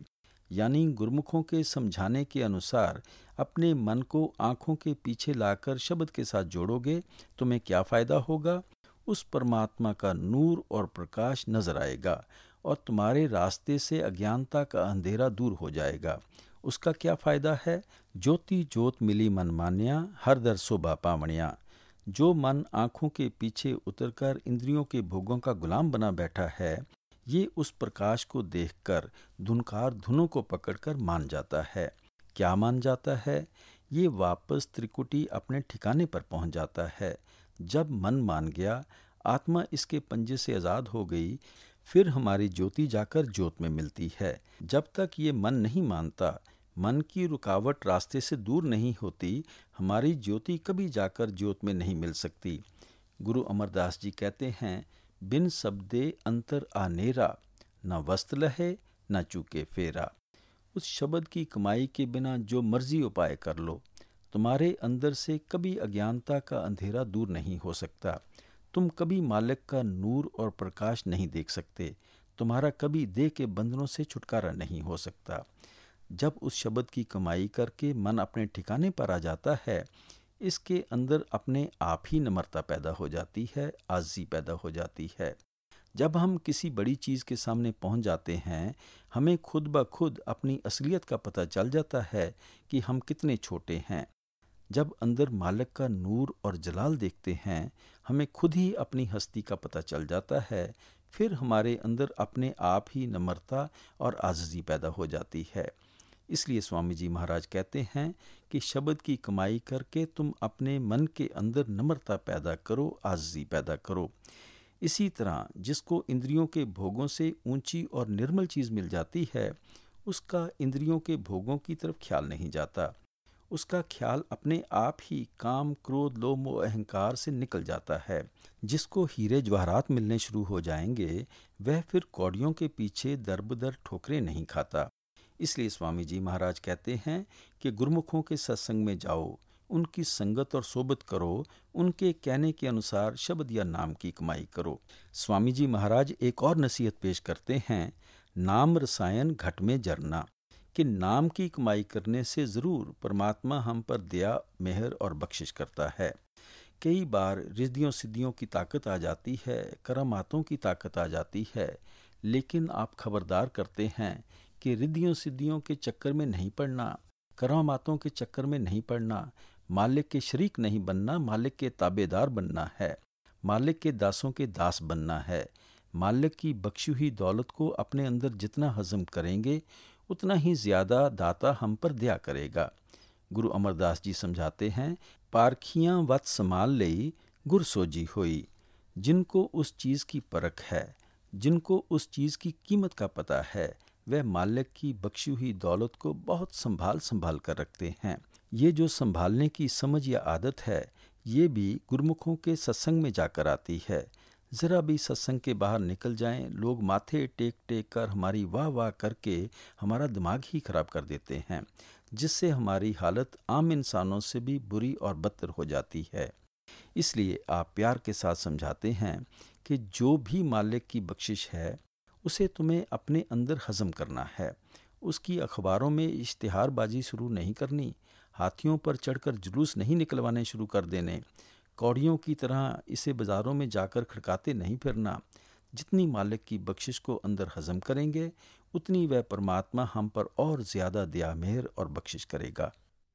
यानी गुरुमुखों के समझाने के अनुसार अपने मन को आँखों के पीछे लाकर शब्द के साथ जोड़ोगे, तुम्हें क्या फ़ायदा होगा? उस परमात्मा का नूर और प्रकाश नजर आएगा और तुम्हारे रास्ते से अज्ञानता का अंधेरा दूर हो जाएगा। उसका क्या फ़ायदा है? ज्योति ज्योत मिली मन मान्या, हर दर शोभा पावणिया। जो मन आँखों के पीछे उतरकर इंद्रियों के भोगों का गुलाम बना बैठा है, ये उस प्रकाश को देखकर धुनकार धुनों को पकड़कर मान जाता है। क्या मान जाता है? ये वापस त्रिकुटी अपने ठिकाने पर पहुंच जाता है। जब मन मान गया, आत्मा इसके पंजे से आज़ाद हो गई, फिर हमारी ज्योति जाकर ज्योत में मिलती है। जब तक ये मन नहीं मानता, मन की रुकावट रास्ते से दूर नहीं होती, हमारी ज्योति कभी जाकर ज्योत में नहीं मिल सकती। गुरु अमरदास जी कहते हैं, बिन शब्दे अंतर आनेरा, न वस्त्र लहे न चूके फेरा। उस शब्द की कमाई के बिना जो मर्जी उपाय कर लो, तुम्हारे अंदर से कभी अज्ञानता का अंधेरा दूर नहीं हो सकता। तुम कभी मालिक का नूर और प्रकाश नहीं देख सकते। तुम्हारा कभी देह के बंधनों से छुटकारा नहीं हो सकता। जब उस शब्द की कमाई करके मन अपने ठिकाने पर आ जाता है, इसके अंदर अपने आप ही नम्रता पैदा हो जाती है, आज़ी पैदा हो जाती है। जब हम किसी बड़ी चीज़ के सामने पहुंच जाते हैं, हमें खुद ब खुद अपनी असलियत का पता चल जाता है कि हम कितने छोटे हैं। जब अंदर मालिक का नूर और जलाल देखते हैं, हमें खुद ही अपनी हस्ती का पता चल जाता है। फिर हमारे अंदर अपने आप ही नम्रता और आज़ी पैदा हो जाती है। इसलिए स्वामी जी महाराज कहते हैं कि शब्द की कमाई करके तुम अपने मन के अंदर नम्रता पैदा करो, आज़ी पैदा करो। इसी तरह जिसको इंद्रियों के भोगों से ऊंची और निर्मल चीज़ मिल जाती है, उसका इंद्रियों के भोगों की तरफ ख्याल नहीं जाता। उसका ख्याल अपने आप ही काम, क्रोध, लोभ, मोह, अहंकार से निकल जाता है। जिसको हीरे जवाहरात मिलने शुरू हो जाएंगे, वह फिर कौड़ियों के पीछे दर बदर ठोकरें नहीं खाता। इसलिए स्वामी जी महाराज कहते हैं कि गुरुमुखों के सत्संग में जाओ, उनकी संगत और सोबत करो, उनके कहने के अनुसार शब्द या नाम की कमाई करो। स्वामी जी महाराज एक और नसीहत पेश करते हैं, नाम रसायन घट में जरना, कि नाम की कमाई करने से ज़रूर परमात्मा हम पर दया, मेहर और बख्शिश करता है। कई बार रिद्धियों सिद्धियों की ताकत आ जाती है, करामातों की ताकत आ जाती है, लेकिन आप खबरदार करते हैं कि रिद्धियों सिद्धियों के चक्कर में नहीं पड़ना, करामातों के चक्कर में नहीं पड़ना। मालिक के शरीक नहीं बनना, मालिक के ताबेदार बनना है, मालिक के दासों के दास बनना है। मालिक की बख्शी हुई दौलत को अपने अंदर जितना हजम करेंगे, उतना ही ज़्यादा दाता हम पर दया करेगा। गुरु अमरदास जी समझाते हैं, पारखियाँ वत समाल लई गुर सोजी होई। जिनको उस चीज़ की परख है, जिनको उस चीज़ की कीमत का पता है, वह मालिक की बख्शी हुई दौलत को बहुत संभाल संभाल कर रखते हैं। ये जो संभालने की समझ या आदत है, ये भी गुरुमुखों के सत्संग में जाकर आती है। ज़रा भी सत्संग के बाहर निकल जाएं, लोग माथे टेक टेक कर हमारी वाह वाह करके हमारा दिमाग ही खराब कर देते हैं, जिससे हमारी हालत आम इंसानों से भी बुरी और बदतर हो जाती है। इसलिए आप प्यार के साथ समझाते हैं कि जो भी मालिक की बख्शिश है, उसे तुम्हें अपने अंदर हजम करना है। उसकी अखबारों में इश्तिहारबाजी शुरू नहीं करनी, हाथियों पर चढ़कर जुलूस नहीं निकलवाने शुरू कर देने, कौड़ियों की तरह इसे बाज़ारों में जाकर खड़काते नहीं फिरना। जितनी मालिक की बख्शिश को अंदर हजम करेंगे, उतनी वह परमात्मा हम पर और ज़्यादा दया, मेहर और बख्शिश करेगा।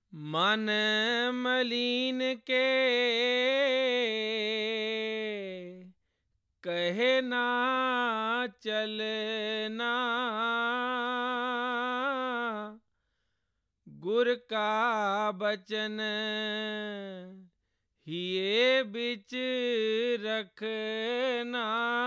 मन मलिन के कहे ना चलना, गुर का बचन हिये बिच रखना।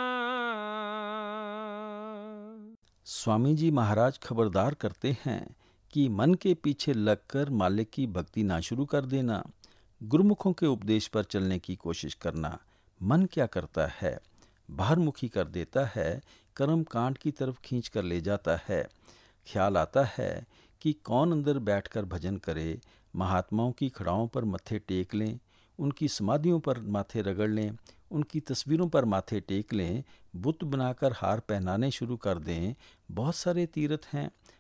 स्वामी जी महाराज खबरदार करते हैं कि मन के पीछे लगकर मालिक की भक्ति ना शुरू कर देना, गुरुमुखों के उपदेश पर चलने की कोशिश करना। मन क्या करता है? बाहरमुखी कर देता है, कर्म कांड की तरफ खींच कर ले जाता है। ख्याल आता है कि कौन अंदर बैठकर भजन करे, महात्माओं की खड़ाओं पर मत्थे टेक लें, उनकी समाधियों पर माथे रगड़ लें, उनकी तस्वीरों पर माथे टेक लें, बुत बनाकर हार पहनाने शुरू कर दें। बहुत सारे तीर्थ हैं,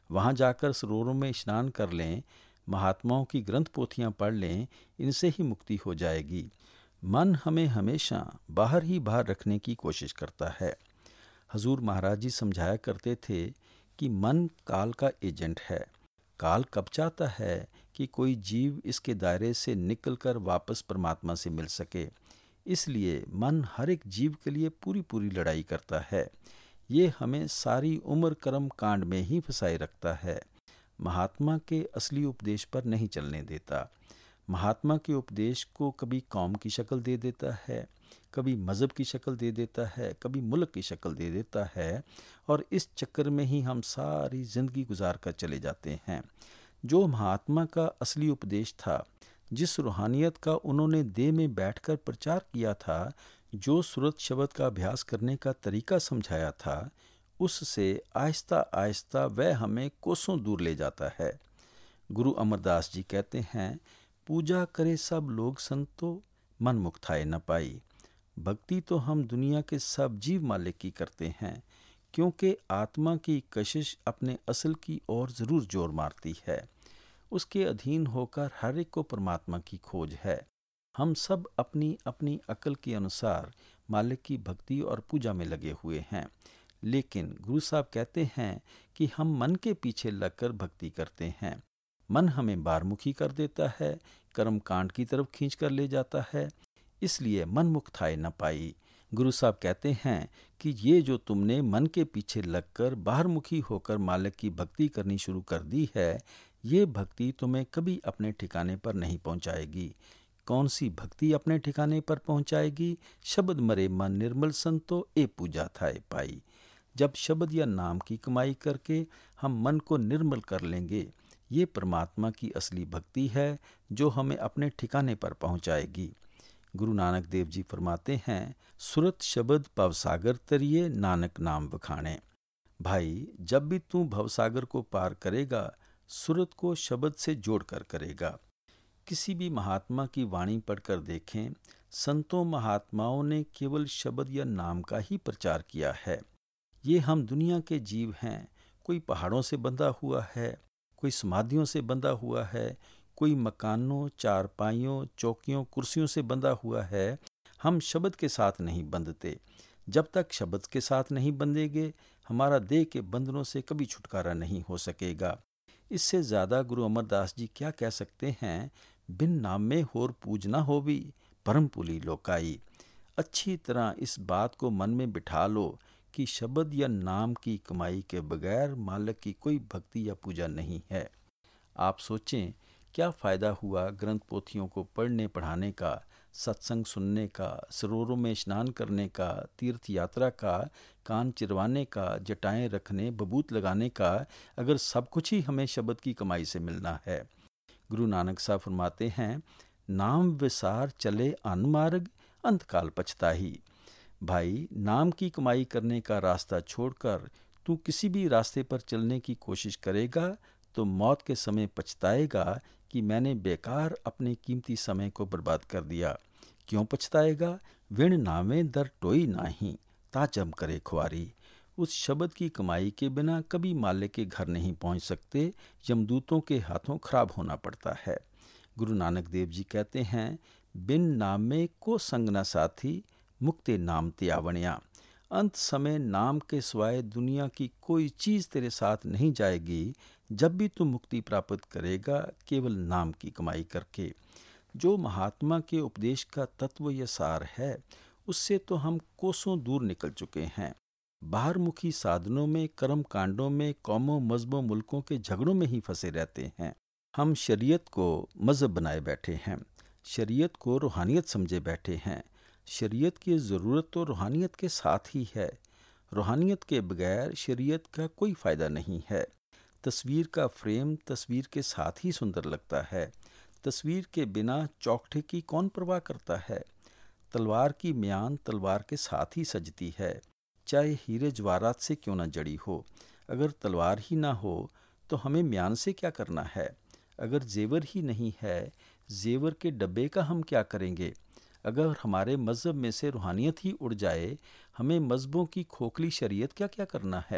वहाँ जाकर सरोवरों में स्नान कर लें, महात्माओं की ग्रंथ पोथियाँ पढ़ लें, इनसे ही मुक्ति हो जाएगी। मन हमें हमेशा बाहर ही बाहर रखने की कोशिश करता है। हजूर महाराज जी समझाया करते थे कि मन काल का एजेंट है। काल कब चाहता है कि कोई जीव इसके दायरे से निकलकर वापस परमात्मा से मिल सके। इसलिए मन हर एक जीव के लिए पूरी पूरी लड़ाई करता है। ये हमें सारी उम्र कर्म कांड में ही फंसाए रखता है। महात्मा के असली उपदेश पर नहीं चलने देता। महात्मा के उपदेश को कभी कौम की शक्ल दे देता है, कभी मज़हब की शक्ल दे देता है, कभी मुल्क की शक्ल दे देता है, और इस चक्कर में ही हम सारी ज़िंदगी गुजार कर चले जाते हैं। जो महात्मा का असली उपदेश था, जिस रूहानियत का उन्होंने देह में बैठकर प्रचार किया था, जो सूरत शब्द का अभ्यास करने का तरीका समझाया था, उससे आहिस्ता आहिस्ता वह हमें कोसों दूर ले जाता है। गुरु अमरदास जी कहते हैं, पूजा करे सब लोग संतो, मन मुक्ताए न पाई। भक्ति तो हम दुनिया के सब जीव मालिक की करते हैं, क्योंकि आत्मा की कशिश अपने असल की ओर ज़रूर जोर मारती है। उसके अधीन होकर हर एक को परमात्मा की खोज है। हम सब अपनी अपनी अकल के अनुसार मालिक की भक्ति और पूजा में लगे हुए हैं, लेकिन गुरु साहब कहते हैं कि हम मन के पीछे लगकर भक्ति करते हैं। मन हमें बारमुखी कर देता है, कर्म कांड की तरफ खींच कर ले जाता है, इसलिए मन मुक्ताए न पाई। गुरु साहब कहते हैं कि ये जो तुमने मन के पीछे लगकर बाहरमुखी होकर मालिक की भक्ति करनी शुरू कर दी है, ये भक्ति तुम्हें कभी अपने ठिकाने पर नहीं पहुंचाएगी। कौन सी भक्ति अपने ठिकाने पर पहुंचाएगी? शब्द मरे मन निर्मल संतो, ए पूजा थाए पाई। जब शब्द या नाम की कमाई करके हम मन को निर्मल कर लेंगे, ये परमात्मा की असली भक्ति है जो हमें अपने ठिकाने पर पहुंचाएगी। गुरु नानक देव जी फरमाते हैं, सुरत शब्द भवसागर तरिए नानक नाम बखाने। भाई, जब भी तू भवसागर को पार करेगा, सुरत को शब्द से जोड़ कर करेगा। किसी भी महात्मा की वाणी पढ़कर देखें, संतों महात्माओं ने केवल शब्द या नाम का ही प्रचार किया है। ये हम दुनिया के जीव हैं। कोई पहाड़ों से बंधा हुआ है, कोई समाधियों से बंधा हुआ है, कोई मकानों, चारपाइयों, चौकियों, कुर्सियों से बंधा हुआ है। हम शब्द के साथ नहीं बंधते। जब तक शब्द के साथ नहीं बंधेंगे, हमारा देह के बंधनों से कभी छुटकारा नहीं हो सकेगा। इससे ज़्यादा गुरु अमरदास जी क्या कह सकते हैं? बिन नाम में होर पूजना होवी, परम पुली लोकाई। अच्छी तरह इस बात को मन में बिठा लो कि शब्द या नाम की कमाई के बगैर मालिक की कोई भक्ति या पूजा नहीं है। आप सोचें, क्या फ़ायदा हुआ ग्रंथ पोथियों को पढ़ने पढ़ाने का, सत्संग सुनने का, सरोवरों में स्नान करने का, तीर्थ यात्रा का, कान चिरवाने का, जटाएं रखने, बबूत लगाने का, अगर सब कुछ ही हमें शब्द की कमाई से मिलना है। गुरु नानक साहब फरमाते हैं, नाम विसार चले अनमार्ग, अंतकाल पछताही। भाई, नाम की कमाई करने का रास्ता छोड़कर तू किसी भी रास्ते पर चलने की कोशिश करेगा तो मौत के समय पछताएगा कि मैंने बेकार अपने कीमती समय को बर्बाद कर दिया। क्यों पछताएगा? विण नामे दर टोई नाही, ताजम करे खुआरी। उस शब्द की कमाई के बिना कभी मालिक के घर नहीं पहुंच सकते, यमदूतों के हाथों खराब होना पड़ता है। गुरु नानक देव जी कहते हैं, बिन नामे को संग न साथी, मुक्ते नाम त्यावणिया। अंत समय नाम के सिवाय दुनिया की कोई चीज़ तेरे साथ नहीं जाएगी। जब भी तू मुक्ति प्राप्त करेगा, केवल नाम की कमाई करके। जो महात्मा के उपदेश का तत्व या सार है, उससे तो हम कोसों दूर निकल चुके हैं। बाहरमुखी साधनों में, कर्म कांडों में, कौमों, मजहबों, मुल्कों के झगड़ों में ही फंसे रहते हैं। हम शरीयत को मजहब बनाए बैठे हैं, शरीयत को रूहानियत समझे बैठे हैं। शरीयत की ज़रूरत तो रूहानियत के साथ ही है। रूहानियत के बगैर शरीयत का कोई फ़ायदा नहीं है। तस्वीर का फ्रेम तस्वीर के साथ ही सुंदर लगता है। तस्वीर के बिना चौखटे की कौन परवाह करता है? तलवार की म्यान तलवार के साथ ही सजती है, चाहे हीरे जवाहरात से क्यों न जड़ी हो। अगर तलवार ही ना हो तो हमें म्यान से क्या करना है? अगर जेवर ही नहीं है, जेवर के डब्बे का हम क्या करेंगे? अगर हमारे मज़हब में से रूहानियत ही उड़ जाए, हमें मज़हबों की खोखली शरीयत क्या क्या करना है?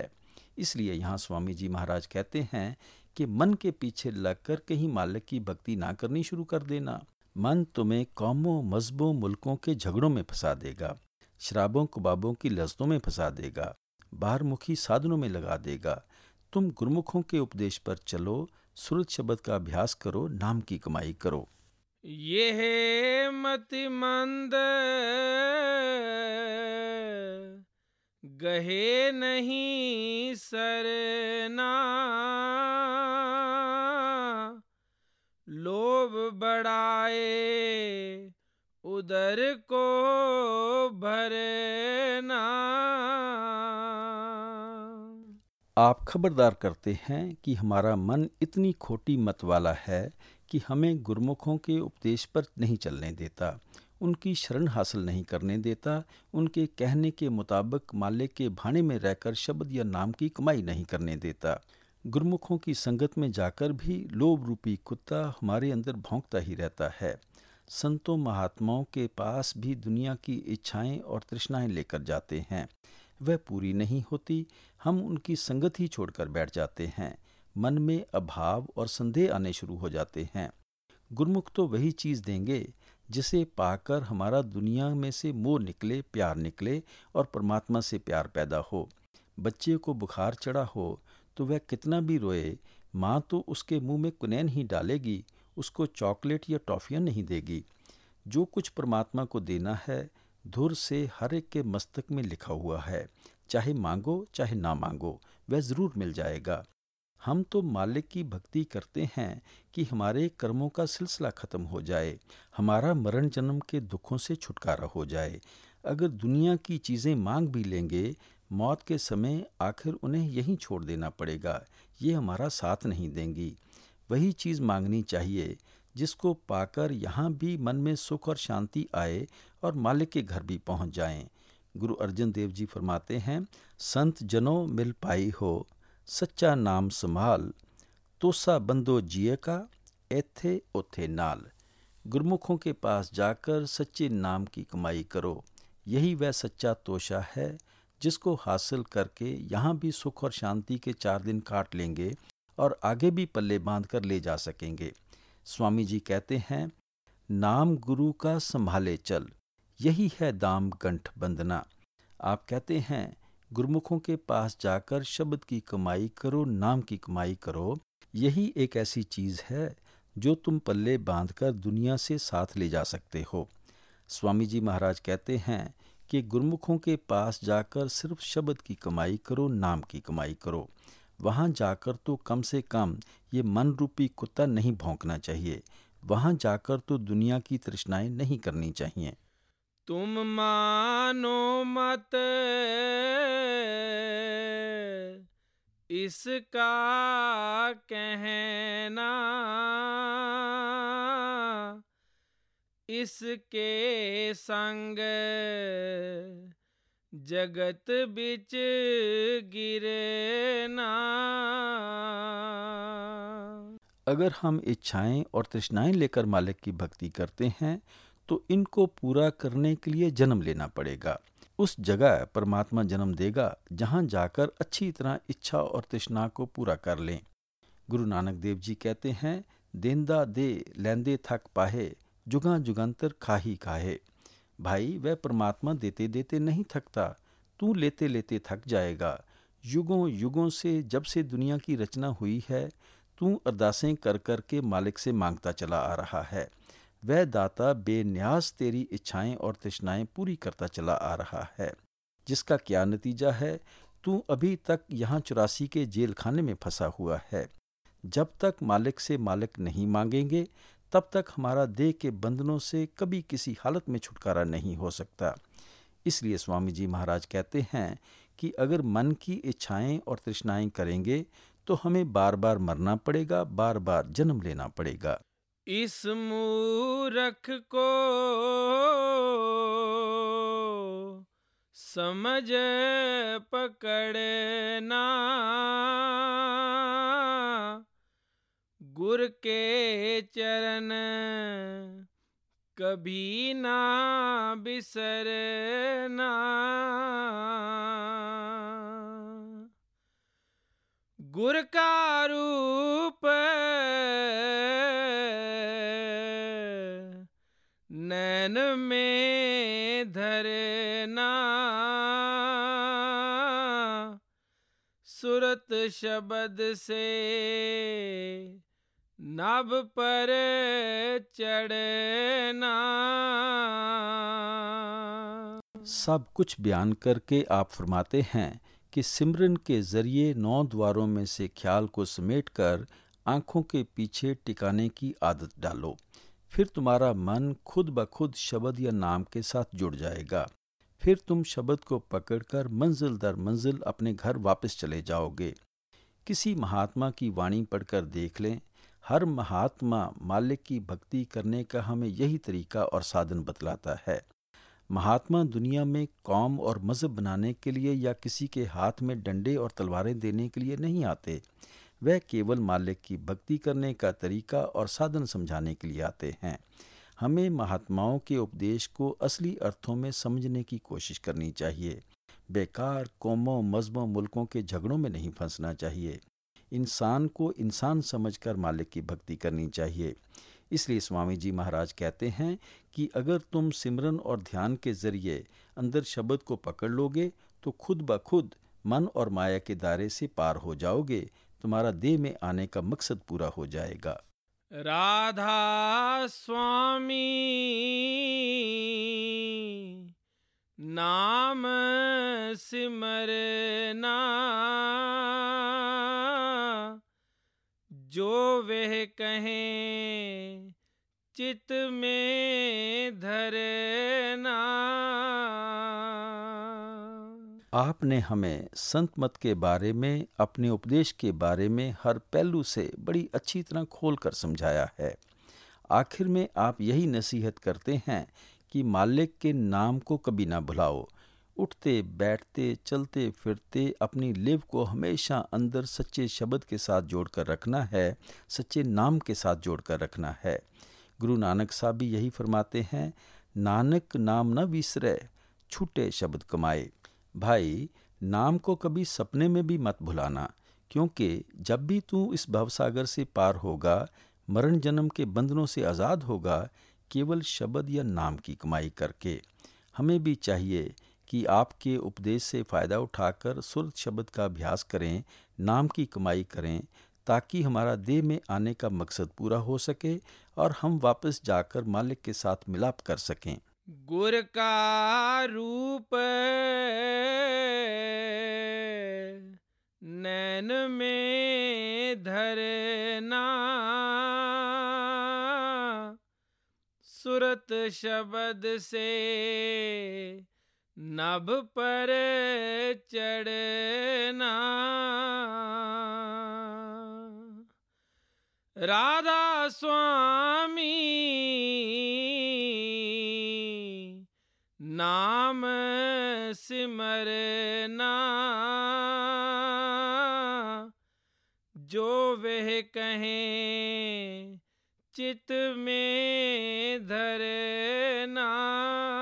इसलिए यहाँ स्वामी जी महाराज कहते हैं कि मन के पीछे लगकर कहीं मालिक की भक्ति ना करनी शुरू कर देना। मन तुम्हें कौमों, मजहबों, मुल्कों के झगड़ों में फंसा देगा, शराबों कबाबों की लज्जतों में फंसा देगा, बाहरमुखी साधनों में लगा देगा। तुम गुरुमुखों के उपदेश पर चलो, सुरत शब्द का अभ्यास करो, नाम की कमाई करो। ये है मति मंद गहे नहीं सरना, लोभ बढ़ाए उदर को भरना। आप खबरदार करते हैं कि हमारा मन इतनी खोटी मत वाला है कि हमें गुरुमुखों के उपदेश पर नहीं चलने देता, उनकी शरण हासिल नहीं करने देता, उनके कहने के मुताबिक मालिक के भाने में रहकर शब्द या नाम की कमाई नहीं करने देता। गुरुमुखों की संगत में जाकर भी लोभ रूपी कुत्ता हमारे अंदर भौंकता ही रहता है। संतों महात्माओं के पास भी दुनिया की इच्छाएं और तृष्णाएं लेकर जाते हैं, वह पूरी नहीं होती, हम उनकी संगत ही छोड़कर बैठ जाते हैं। मन में अभाव और संदेह आने शुरू हो जाते हैं। गुरुमुख तो वही चीज़ देंगे जिसे पाकर हमारा दुनिया में से मोह निकले, प्यार निकले और परमात्मा से प्यार पैदा हो। बच्चे को बुखार चढ़ा हो तो वह कितना भी रोए, माँ तो उसके मुंह में कुनैन ही डालेगी, उसको चॉकलेट या टॉफियाँ नहीं देगी। जो कुछ परमात्मा को देना है धुर से हर एक के मस्तक में लिखा हुआ है, चाहे मांगो चाहे ना मांगो, वह ज़रूर मिल जाएगा। हम तो मालिक की भक्ति करते हैं कि हमारे कर्मों का सिलसिला ख़त्म हो जाए, हमारा मरण जन्म के दुखों से छुटकारा हो जाए। अगर दुनिया की चीज़ें मांग भी लेंगे, मौत के समय आखिर उन्हें यहीं छोड़ देना पड़ेगा, ये हमारा साथ नहीं देंगी। वही चीज़ मांगनी चाहिए जिसको पाकर यहाँ भी मन में सुख और शांति आए और मालिक के घर भी पहुँच जाएं। गुरु अर्जन देव जी फरमाते हैं, संत जनों मिल पाई हो, सच्चा नाम संभाल, तोसा बंदो जिए का, एथे ओथे नाल। गुरुमुखों के पास जाकर सच्चे नाम की कमाई करो, यही वह सच्चा तोशा है जिसको हासिल करके यहाँ भी सुख और शांति के चार दिन काट लेंगे और आगे भी पल्ले बांध कर ले जा सकेंगे। स्वामी जी कहते हैं, नाम गुरु का संभाले चल, यही है दाम गंठ बंधना। आप कहते हैं गुरुमुखों के पास जाकर शब्द की कमाई करो, नाम की कमाई करो, यही एक ऐसी चीज़ है जो तुम पल्ले बांधकर दुनिया से साथ ले जा सकते हो। स्वामी जी महाराज कहते हैं कि गुरुमुखों के पास जाकर सिर्फ शब्द की कमाई करो, नाम की कमाई करो। वहाँ जाकर तो कम से कम ये मन रूपी कुत्ता नहीं भौंकना चाहिए, वहाँ जाकर तो दुनिया की तृष्णाएं नहीं करनी चाहिए। तुम मानो मत इसका कहना, इसके संग जगत बिच गिरे ना। अगर हम इच्छाएं और तृष्णाएं लेकर मालिक की भक्ति करते हैं तो इनको पूरा करने के लिए जन्म लेना पड़ेगा। उस जगह परमात्मा जन्म देगा जहां जाकर अच्छी तरह इच्छा और तृष्णा को पूरा कर लें। गुरु नानक देव जी कहते हैं, देंदा दे लैंदे थक पाहे, जुगा जुगंतर खाही खाहे। भाई, वह परमात्मा देते देते नहीं थकता, तू लेते लेते थक जाएगा। युगों युगों से जब से दुनिया की रचना हुई है, तू अरदासें कर कर के मालिक से मांगता चला आ रहा है। वह दाता बेन्यास तेरी इच्छाएं और तृष्णाएं पूरी करता चला आ रहा है, जिसका क्या नतीजा है, तू अभी तक यहाँ चौरासी के जेल खाने में फंसा हुआ है। जब तक मालिक से मालिक नहीं मांगेंगे तब तक हमारा देह के बंधनों से कभी किसी हालत में छुटकारा नहीं हो सकता। इसलिए स्वामी जी महाराज कहते हैं कि अगर मन की इच्छाएं और तृष्णाएं करेंगे तो हमें बार बार मरना पड़ेगा, बार बार जन्म लेना पड़ेगा। इस मूर्ख को समझ पकड़ना, गुर के चरण कभी ना बिसरना। गुर का रूप नैन में धरना, सुरत शब्द से नाभ पर चढ़ना। सब कुछ बयान करके आप फरमाते हैं कि सिमरन के जरिए नौ द्वारों में से ख्याल को समेटकर आंखों के पीछे टिकाने की आदत डालो। फिर तुम्हारा मन खुद ब खुद शब्द या नाम के साथ जुड़ जाएगा। फिर तुम शब्द को पकड़कर मंजिल दर मंजिल अपने घर वापस चले जाओगे। किसी महात्मा की वाणी पढ़कर देख लें। हर महात्मा मालिक की भक्ति करने का हमें यही तरीका और साधन बतलाता है। महात्मा दुनिया में कौम और मज़हब बनाने के लिए या किसी के हाथ में डंडे और तलवारें देने के लिए नहीं आते। वह केवल मालिक की भक्ति करने का तरीका और साधन समझाने के लिए आते हैं। हमें महात्माओं के उपदेश को असली अर्थों में समझने की कोशिश करनी चाहिए। बेकार कौमों, मज़हबों, मुल्कों के झगड़ों में नहीं फंसना चाहिए। इंसान को इंसान समझकर मालिक की भक्ति करनी चाहिए। इसलिए स्वामी जी महाराज कहते हैं कि अगर तुम सिमरन और ध्यान के जरिए अंदर शब्द को पकड़ लोगे तो खुद ब खुद मन और माया के दायरे से पार हो जाओगे। तुम्हारा देह में आने का मकसद पूरा हो जाएगा। राधा स्वामी नाम सिमरना, जो वह कहें चित में धरना। आपने हमें संत मत के बारे में, अपने उपदेश के बारे में हर पहलू से बड़ी अच्छी तरह खोल कर समझाया है। आखिर में आप यही नसीहत करते हैं कि मालिक के नाम को कभी ना भुलाओ। उठते बैठते चलते फिरते अपनी लिव को हमेशा अंदर सच्चे शब्द के साथ जोड़कर रखना है, सच्चे नाम के साथ जोड़कर रखना है। गुरु नानक साहब भी यही फरमाते हैं, नानक नाम न विसरे, छूटे शब्द कमाए। भाई, नाम को कभी सपने में भी मत भुलाना, क्योंकि जब भी तू इस भवसागर से पार होगा, मरण जन्म के बंधनों से आज़ाद होगा, केवल शब्द या नाम की कमाई करके। हमें भी चाहिए कि आपके उपदेश से फ़ायदा उठाकर सुरत शब्द का अभ्यास करें, नाम की कमाई करें, ताकि हमारा देह में आने का मकसद पूरा हो सके और हम वापस जाकर मालिक के साथ मिलाप कर सकें। गुर का रूप नैन में धरना, सुरत शब्द से नभ पर चढ़ना। राधा स्वामी नाम सिमरना, जो वह कहें चित में धरना।